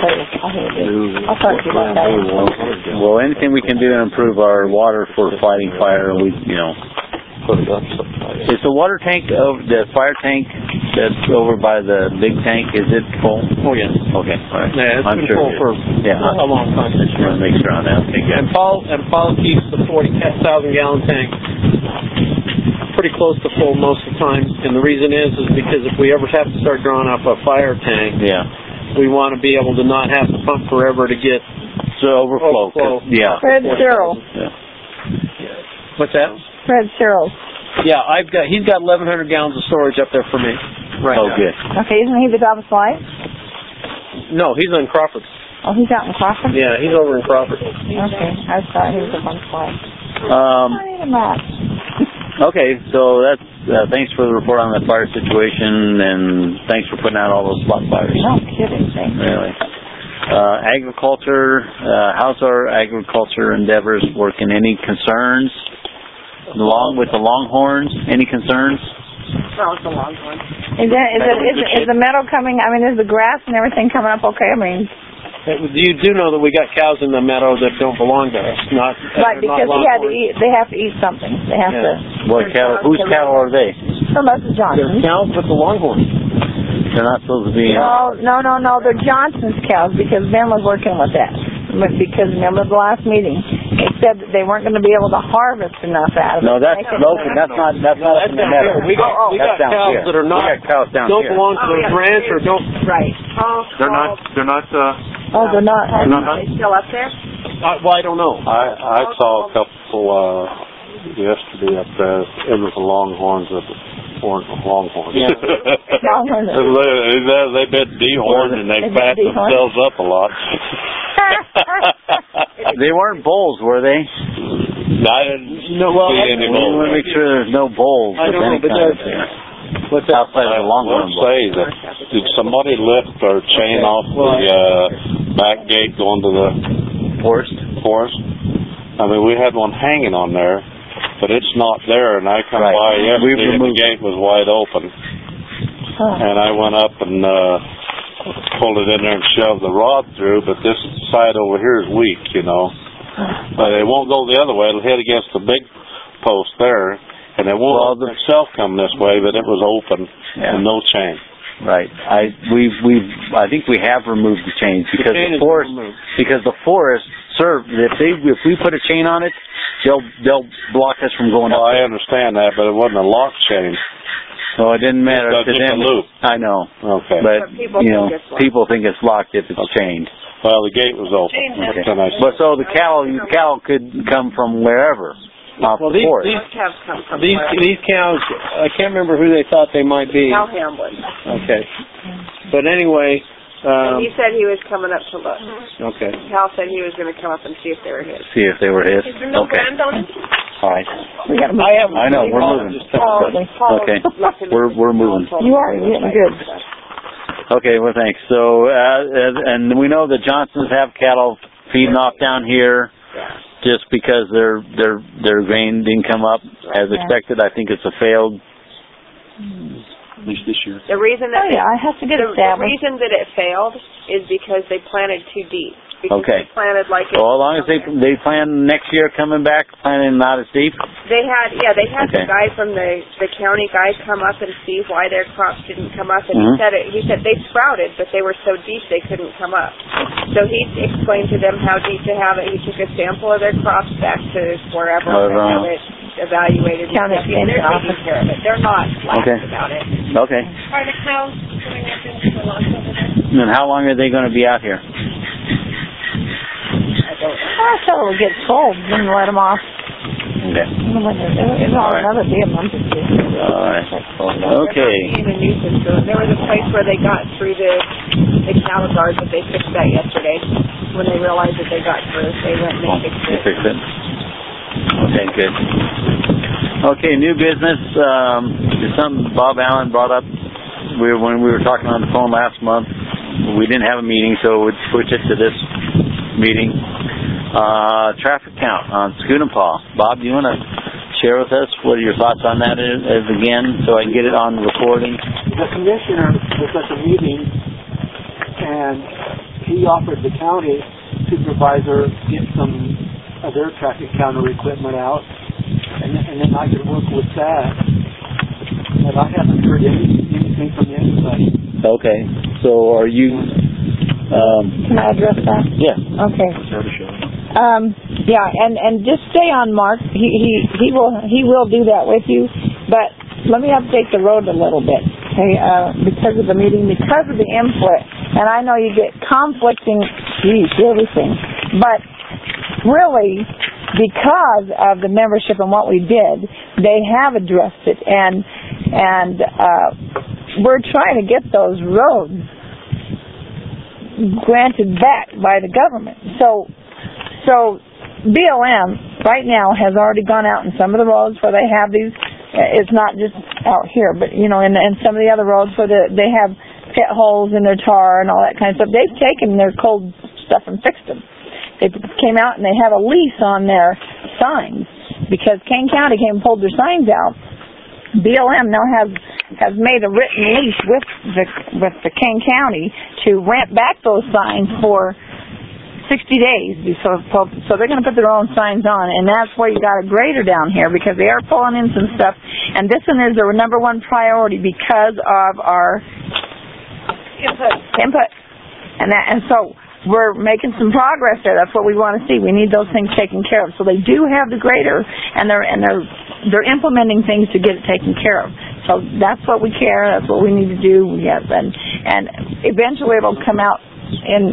C: talk to you about that.
H: Well, anything we can do to improve our water for fighting fire, we,
G: Put it up sometime.
H: Is the water tank, the fire tank that's over by the big tank, is it full?
B: Oh, yes.
H: Okay, all right.
B: Yeah, it's
H: I'm
B: been
H: sure
B: full
H: it
B: for
H: is. Yeah.
B: a long time.
H: I just want to make sure on that. Okay, good.
B: And Paul keeps the 40,000-gallon tank pretty close to full most of the time. And the reason is because if we ever have to start drawing up a fire tank, we want to be able to not have to pump forever to get
H: overflow. Yeah.
C: Fred Cyril.
H: Yeah.
B: What's that?
C: Fred Cyril.
B: Yeah, he's got 1,100 gallons of storage up there for me right now.
H: Good.
C: Okay, isn't he the top of Slide?
B: No, he's in Crawford.
C: Oh, he's out in Crawford?
B: Yeah, he's over in Crawford.
C: Okay, I thought he was up on Slide. Wait a minute.
H: Okay, so that's thanks for the report on the fire situation, and thanks for putting out all those spot fires.
C: No kidding, thank you.
H: Really. Agriculture, how's our agriculture endeavors working? Any concerns? Along with the Longhorns, any concerns?
E: Well, it's a Longhorn.
C: Is the meadow coming? I mean, is the grass and everything coming up okay? I mean,
B: you do know that we got cows in the meadow that don't belong to us, not
C: right? Because they have to eat something. They have to.
H: What cattle? Whose cattle are they?
C: From us, Johnson's.
B: They're cows with the Longhorns.
H: They're not supposed to be.
C: No. They're Johnson's cows because Ben was working with that. Because remember the last meeting, it said that they weren't going to be able to harvest enough out of it.
H: No, that's local. That's not in the meadow.
B: We got cows that are not don't belong to the ranch or don't.
C: Right.
F: They're not.
C: They're not.
E: Are they still up there?
B: Well, I don't know.
G: I saw a couple yesterday up there. It was the Longhorns that weren't Longhorns.
C: Yeah.
G: They've been dehorned and they fattened themselves up a lot.
H: They weren't bulls, were they?
G: I didn't see any bulls.
H: We want to make sure there's no bulls.
B: I don't know, but
H: what's outside of the Longhorn?
G: I would say that did somebody lift their chain off the back gate going to the forest? I mean, we had one hanging on there, but it's not there. And I come by yesterday and the gate was wide open, and I went up and pulled it in there and shoved the rod through, but this side over here is weak, But it won't go the other way. It'll hit against the big post there, and it won't itself come this way, but it was open and no chain.
H: Right. I think we have removed the chains because the forest serve if we put a chain on it, they'll block us from going up.
G: I understand that, but it wasn't a lock chain.
H: So it didn't matter to them.
G: Loop.
H: I know.
G: Okay.
H: But people think it's locked if it's chained.
G: Well, the gate was open.
H: Okay. But so the cattle could come from wherever.
B: These cows, I can't remember who they thought they might be.
E: Cal Hamblin.
B: Okay. But anyway.
E: And he said he was coming up to look.
B: Okay.
E: Cal said he was going to come up and see if they were his.
H: See if they were his.
E: Is there no brand on it?
H: All right.
B: I know. We're moving.
H: Okay. We're moving.
C: You are getting good.
H: Okay. Well, thanks. So, and we know the Johnsons have cattle feeding off down here, just because their grain didn't come up as expected. I think it's a failed. At least this year.
E: The reason that
C: I have to get
E: the reason that it failed is because they planted too deep. Because they planted
H: so as long as they plan next year coming back, planting not as deep.
E: They had the guy from the county guy come up and see why their crops didn't come up, and he said they sprouted, but they were so deep they couldn't come up. So he explained to them how deep to have it. He took a sample of their crops back to wherever and have it evaluated. They're taking care of it. They're not lax about it.
H: Okay.
D: Are the cows coming up into the lots over there?
H: And how long are they going to be out here?
C: I thought it would get cold, then let them off.
H: Okay.
C: Another day, a month or two.
H: All right. Okay.
E: There was a place where they got through the cattle guards, but they fixed that yesterday. When they realized that they got through, they went and they fixed it.
H: Okay, good. Okay, new business. Something Bob Allen brought up when we were talking on the phone last month. we didn't have a meeting, so we'd switch it to this meeting. Traffic count on Scunapaw. Bob, do you want to share with us what your thoughts on that is again, so I can get it on recording?
J: The commissioner was at the meeting, and he offered the county supervisor get some of their traffic counter equipment out, and then I could work with that. But I haven't heard anything from anybody.
H: Okay, so are you...
C: Can I address that?
H: Yeah.
C: Okay. Yeah, and just stay on, Mark. He will do that with you. But let me update the road a little bit, okay? Because of the meeting, because of the input, and I know you get conflicting, everything. But really, because of the membership and what we did, they have addressed it, and we're trying to get those roads granted back by the government. So BLM right now has already gone out in some of the roads where they have these. It's not just out here, but in some of the other roads where they have pit holes in their tar and all that kind of stuff. They've taken their cold stuff and fixed them. They came out and they have a lease on their signs because Kane County came and pulled their signs out. BLM now has made a written lease with the Kane County to rent back those signs for 60 days. So they're going to put their own signs on, and that's where you got a grader down here because they are pulling in some stuff. And this one is their number one priority because of our input. And so we're making some progress there. That's what we want to see. We need those things taken care of. So they do have the grader, and they're implementing things to get it taken care of. So that's what we care. That's what we need to do. Yes, and eventually it'll come out in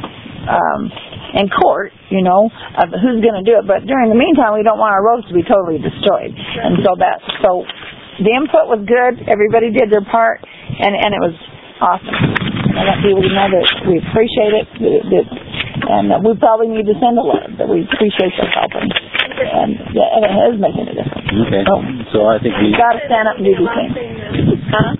C: court, of who's going to do it. But during the meantime, we don't want our roads to be totally destroyed. And so the input was good. Everybody did their part, and it was awesome. I want people to know that we appreciate it, and we probably need to send a letter that we appreciate their helping. And it is making a difference.
H: Okay. So I think we've
C: got to stand up and do these things. Huh?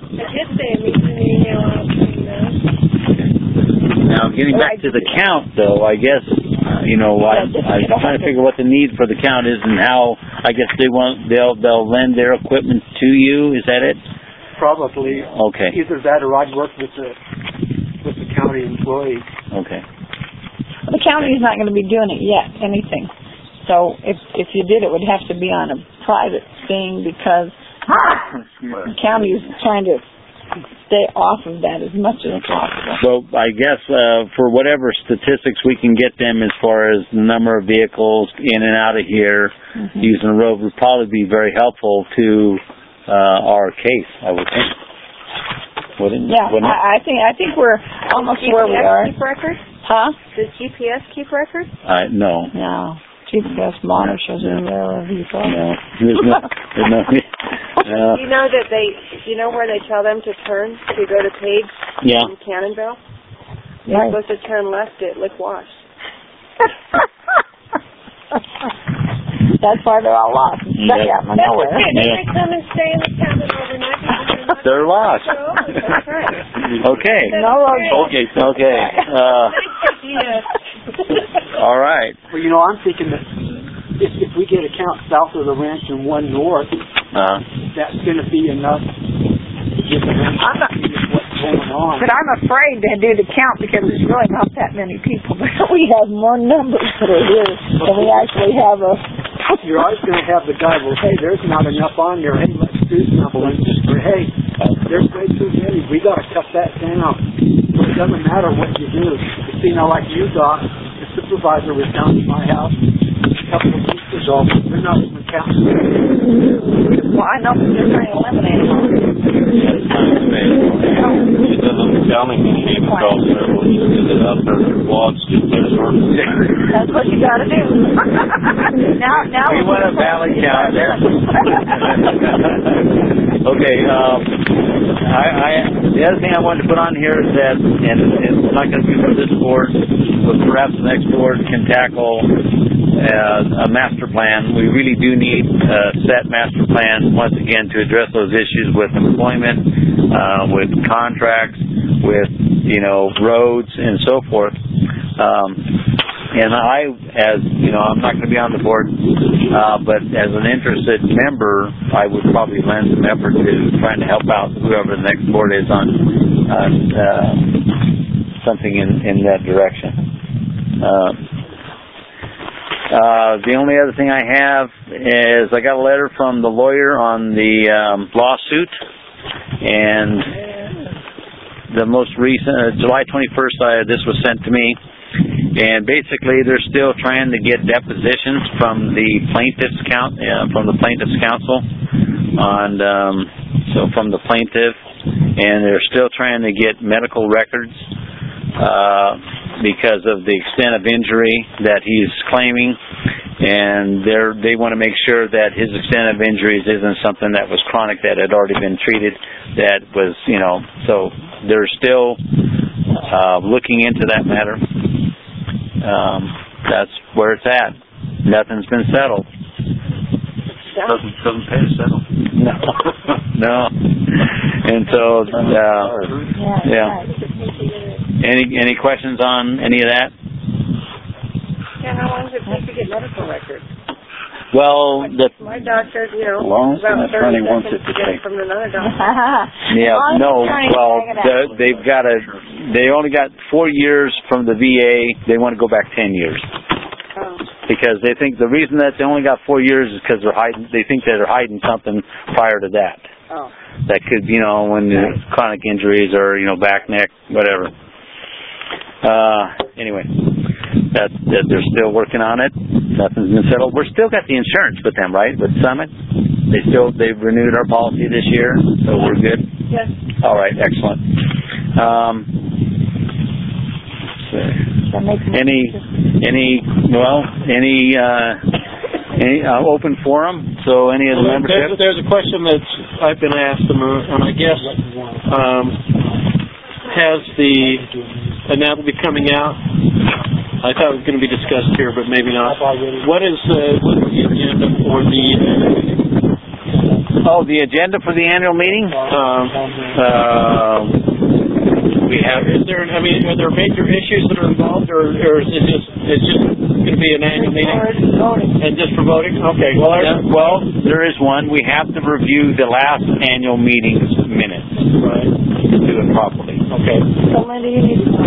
H: Now, getting back to the count, though, I guess, I'm trying to figure what the need for the count is and how, I guess they'll lend their equipment to you. Is that it?
J: Probably.
H: Okay.
J: Either that or I'd work with the county employee.
H: Okay.
C: The county's not going to be doing it yet, anything. So if you did, it would have to be on a private thing because the county is trying to stay off of that as much as possible.
H: So I guess for whatever statistics we can get them as far as the number of vehicles in and out of here using the road would probably be very helpful to our case, I would think. Wouldn't it?
C: I think we're almost where we are.
E: Keep records?
C: Huh?
E: Does GPS keep records?
H: No.
C: No. GPS monitors wherever you go.
H: No. There's no.
E: You know that where they tell them to turn to go to Page in Cannonville? You're supposed to turn left at Lick Wash.
C: That's why they're all lost. Stuck out in nowhere.
E: They come and stay in the cabin overnight.
H: They're lost.
E: That's right.
H: Okay.
C: No road.
H: Okay. All right.
J: Well, I'm thinking that if we get a count south of the ranch and one north, that's going to be enough to get the ranch what's going on.
C: But I'm afraid to do the count because there's really not that many people. But we have more numbers that are here than we actually have
J: You're always going to have the guy, well, hey, there's not enough on there. Hey, let's do something. Or, hey, there's way too many. We got to cut that down. But it doesn't matter what you do. Like you got, the supervisor was down at my house a couple of weeks ago. We're not even counting.
C: Well, I know they're trying to eliminate them.
F: It doesn't sound like you need to call several. You get it up there, the blogs get there.
C: That's what you got to do. Now
H: we want a valley count there. Okay, the other thing I wanted to put on here is that, and it's not going to be for this board, but perhaps the next board can tackle a master plan. We really do need a set master plan, once again, to address those issues with employment, with contracts, with, roads and so forth. And I, as I'm not going to be on the board, but as an interested member, I would probably lend some effort to trying to help out whoever the next board is on something in that direction. The only other thing I have is I got a letter from the lawyer on the lawsuit, and the most recent, July 21st, this was sent to me. And basically, they're still trying to get depositions from the plaintiff's counsel, from the plaintiff, and they're still trying to get medical records because of the extent of injury that he's claiming, and they want to make sure that his extent of injuries isn't something that was chronic that had already been treated. That was, so they're still looking into that matter. That's where it's at. Nothing's been settled.
F: Doesn't pay to settle.
H: No. And so, yeah. Any questions on any of that?
D: Yeah, how long does it take to get medical records?
H: Well,
D: my doctor,
I: long as an attorney wants it to take.
D: From another doctor.
H: Yeah, no. Well, they only got 4 years from the VA. They want to go back 10 years.
D: Oh.
H: Because they think the reason that they only got 4 years is because they think that they're hiding something prior to that.
D: Oh.
H: That could, when chronic injuries or, back, neck, whatever. Anyway, that they're still working on it. Nothing's been settled. We're still got the insurance with them, right? With Summit. They've renewed our policy this year, so we're good.
D: Yes.
H: All right, excellent. Any open forum? So any of the membership?
B: There's a question that I've been asked, and I guess and that will be coming out. I thought it was going to be discussed here, but maybe not. What is the agenda for the?
H: The agenda for the annual meeting? We have.
B: Are there major issues that are involved, or is it just going to be an annual meeting and just for voting? Okay.
H: Well, there is one. We have to review the last annual meeting's minutes.
B: Right.
H: To do it properly. Okay.
C: So, Linda, you need to.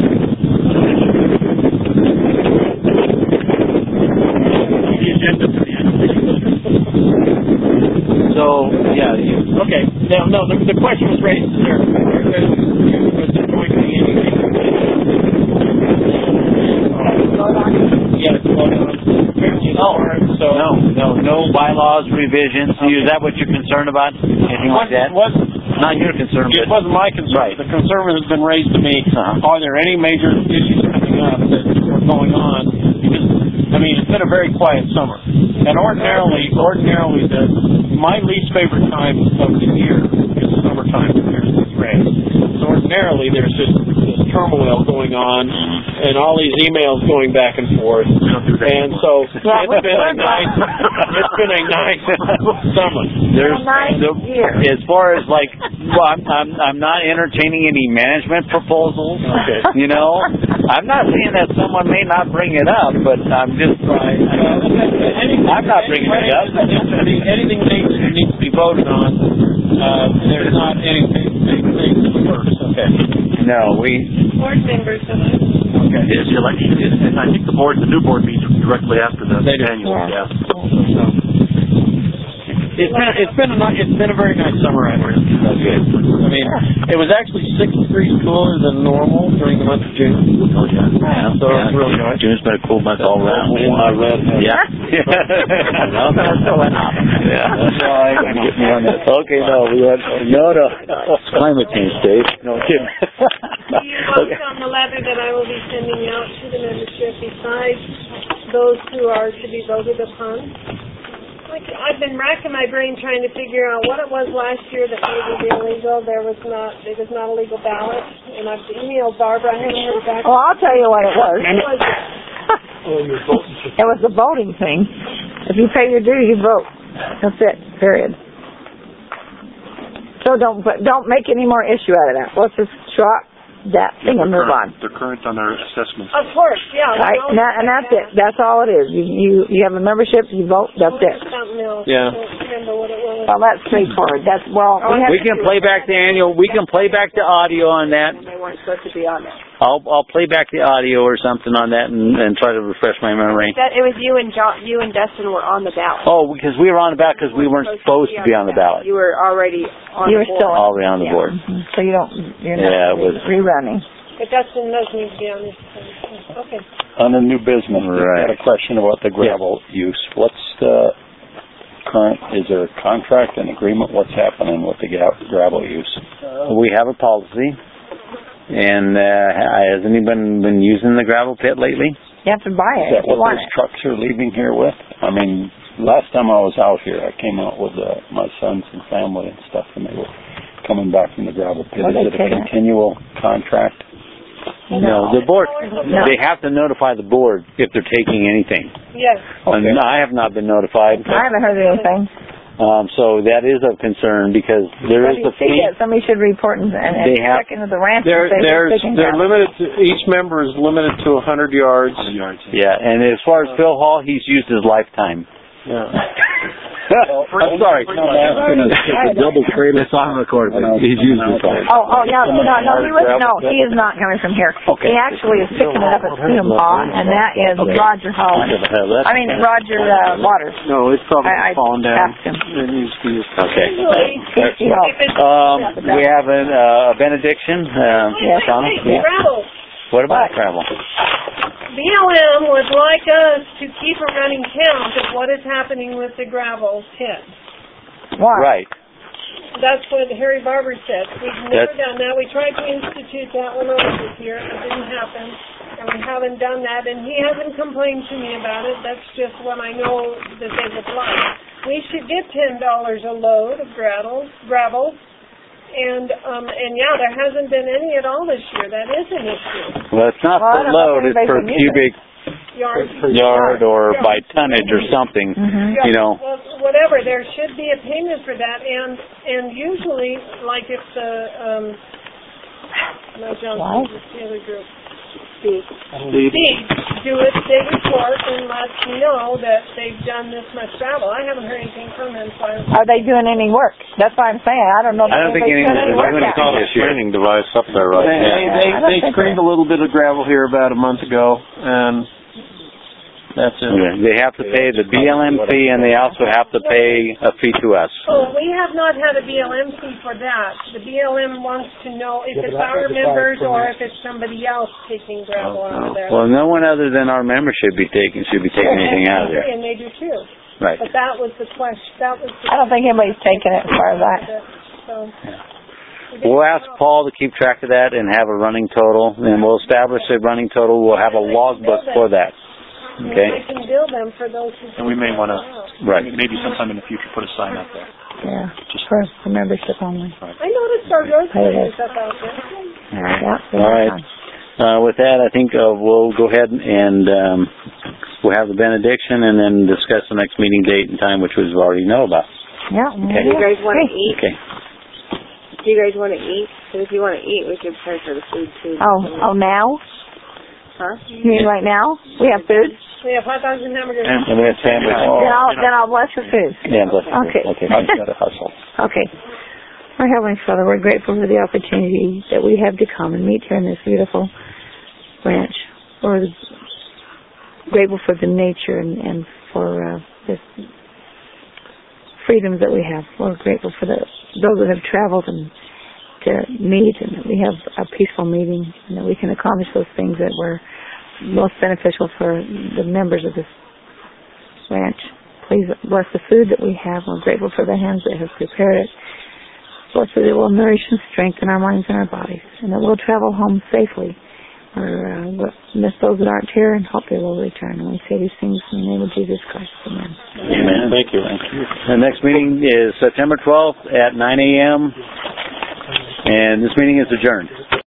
B: The agenda for the annual meeting.
H: So, yeah.
B: Okay. No. The question was raised there. Was there going to be anything? Yeah, it's going on.
H: No bylaws, revisions. Okay. Is that what you're concerned about? Anything like that? Not your concern.
B: It wasn't my concern.
H: Right.
B: The concern has been raised to me. Are there any major issues coming up that are going on? Because, it's been a very quiet summer. And ordinarily, my least favorite time of the year is summertime when there's this rain. So ordinarily, there's just this turmoil going on and all these emails going back and forth. And so it's been a nice summer.
H: As far as I'm not entertaining any management proposals. Okay. I'm not saying that someone may not bring it up, but I'm just I'm not bringing it up.
B: Anything needs to be voted on. There's not anything first. Okay.
H: No,
D: board members.
F: Okay. Is the election? I think the new board meets directly after the annual. Yeah.
B: It's been a very nice summer out here. It was actually 6 degrees cooler than normal during the month of June.
F: Oh yeah.
B: So it's really nice.
H: June's been a cool month all around. Yeah. Okay, It's climate change, Dave. No kidding.
D: Do you want on the letter that I will be sending out to the membership besides those who are to be voted upon? I've been racking my brain trying to figure out what it was last year that made it illegal. It was not a legal ballot, and I've emailed Barbara. I haven't heard back.
C: Well, I'll tell you what it was.
J: Oh, you're voting.
C: It was the voting thing. If you pay your due, you vote. That's it. Period. So don't make any more issue out of that. Let's just drop that thing and move on.
F: They're current on their assessments.
D: Of course, yeah.
C: Right, and that's it. That's all it is. You have a membership, you vote, that's it.
D: Something else.
B: Yeah.
D: I don't remember what it was.
C: Well, that's straightforward. That's, well,
H: We can play back the annual, we can play back the audio on that.
C: They weren't supposed to be on there.
H: I'll play back the audio or something on that and try to refresh my memory.
E: It was you and Dustin were on the ballot.
H: Oh, because we were on the ballot because we weren't supposed to be on the ballot.
E: You were already on
C: You
E: the
C: were
E: board.
C: still
H: Already on the board.
C: So you're not
H: it was
C: rerunning.
D: But Dustin does need to be on this. Okay.
I: On the new business,
H: Right.
I: I had a question about the gravel use. What's the current, is there a contract and agreement? What's happening with the gravel use?
H: We have a policy, and has anyone been using the gravel pit lately?
C: You have to buy
I: Is
C: it
I: that
C: if you
I: what
C: want
I: those
C: it.
I: trucks are leaving here with? I mean, last time I was out here, I came out with my sons and family and stuff, and they were coming back from the gravel pit.
C: Well,
I: Is it a continual contract?
H: No, the board, they have to notify the board if they're taking anything.
D: Yes.
H: And I have not been notified.
C: I haven't heard anything.
H: So that is of concern because there is the fee.
C: Somebody should report and check into the ranch.
B: They're limited to, each member is limited to 100 yards.
F: 100 yards.
H: Yeah, and as far as Phil Hall, he's used his lifetime.
B: Yeah.
H: I'm sorry.
I: No, I'm asking a double trailer.
H: It's on record. He's used his life.
C: Oh, yeah, he is not coming from here.
H: Okay.
C: He actually is picking it up at Scumaw, and that is Roger Holland. Roger Waters.
B: No, it's probably
C: I
B: fallen down.
C: asked him.
B: It needs to be
H: Okay. We have a benediction. Shauna?
D: Hey, gravel.
H: What about travel?
D: BLM would like us to keep a running count of what is happening with the gravel pit.
C: Why?
H: Right.
D: That's what Harry Barber said. We've never done that. We tried to institute that when I was here. It didn't happen. And we haven't done that. And he hasn't complained to me about it. That's just what I know that they would like. We should get $10 a load of gravel. And yeah, there hasn't been any at all this year. That is an issue.
H: Well, it's not per load, it's per cubic yard or by tonnage or something, you know.
D: Well, whatever, there should be a payment for that. And usually, like if the, no, John, the other group. Steve do it, they report and let me know that they've done this much travel. I haven't heard anything from them. So
C: are they doing any work? That's what I'm saying. I don't know.
H: I don't think any work.
G: It's not a screening device up there right now.
B: They screened a little bit of gravel here about a month ago, and that's it.
H: Okay. They have to pay the BLM fee, and they also have to pay a fee to us.
D: Oh, we have not had a BLM fee for that. The BLM wants to know if it's our members or if it's somebody else taking gravel out of there.
H: Well, no one other than our members should be taking anything out of there.
D: And they do too.
H: Right.
D: But that was the question.
C: I don't think anybody's taking it as far as that.
D: So.
H: We'll ask Paul to keep track of that and have a running total, and we'll establish a running total. We'll have a logbook for that. Okay.
D: We can bill them for those who.
F: And we may want to, maybe sometime in the future, put a sign up there.
C: Yeah, just for membership only.
D: I noticed our road stuff out there.
H: All right. With that, I think we'll go ahead and we'll have the benediction and then discuss the next meeting date and time, which we already know about.
C: Yeah.
H: Okay.
E: Do you guys want to eat?
H: Okay.
E: Do you guys want to eat? Because if you want to eat, we can pray for the food too.
C: Oh, now?
E: Huh?
C: You mean right now? We have food?
D: We have hot dogs and hamburgers.
H: And we have sandwiches.
C: Then I'll bless the food.
H: Yeah, bless the
C: food.
H: Okay. I've got to hustle.
C: Okay. Our Heavenly Father, we're grateful for the opportunity that we have to come and meet here in this beautiful ranch. We're grateful for the nature and for the freedoms that we have. We're grateful for those that have traveled and to meet, and that we have a peaceful meeting, and that we can accomplish those things that were most beneficial for the members of this ranch. Please bless the food that we have. We're grateful for the hands that have prepared it. Bless that it will nourish and strengthen our minds and our bodies, and that we'll travel home safely or miss those that aren't here, and hope they will return. And we say these things in the name of Jesus Christ. Amen.
H: Amen. Thank you. The next meeting is September 12th at 9 a.m. And this meeting is adjourned.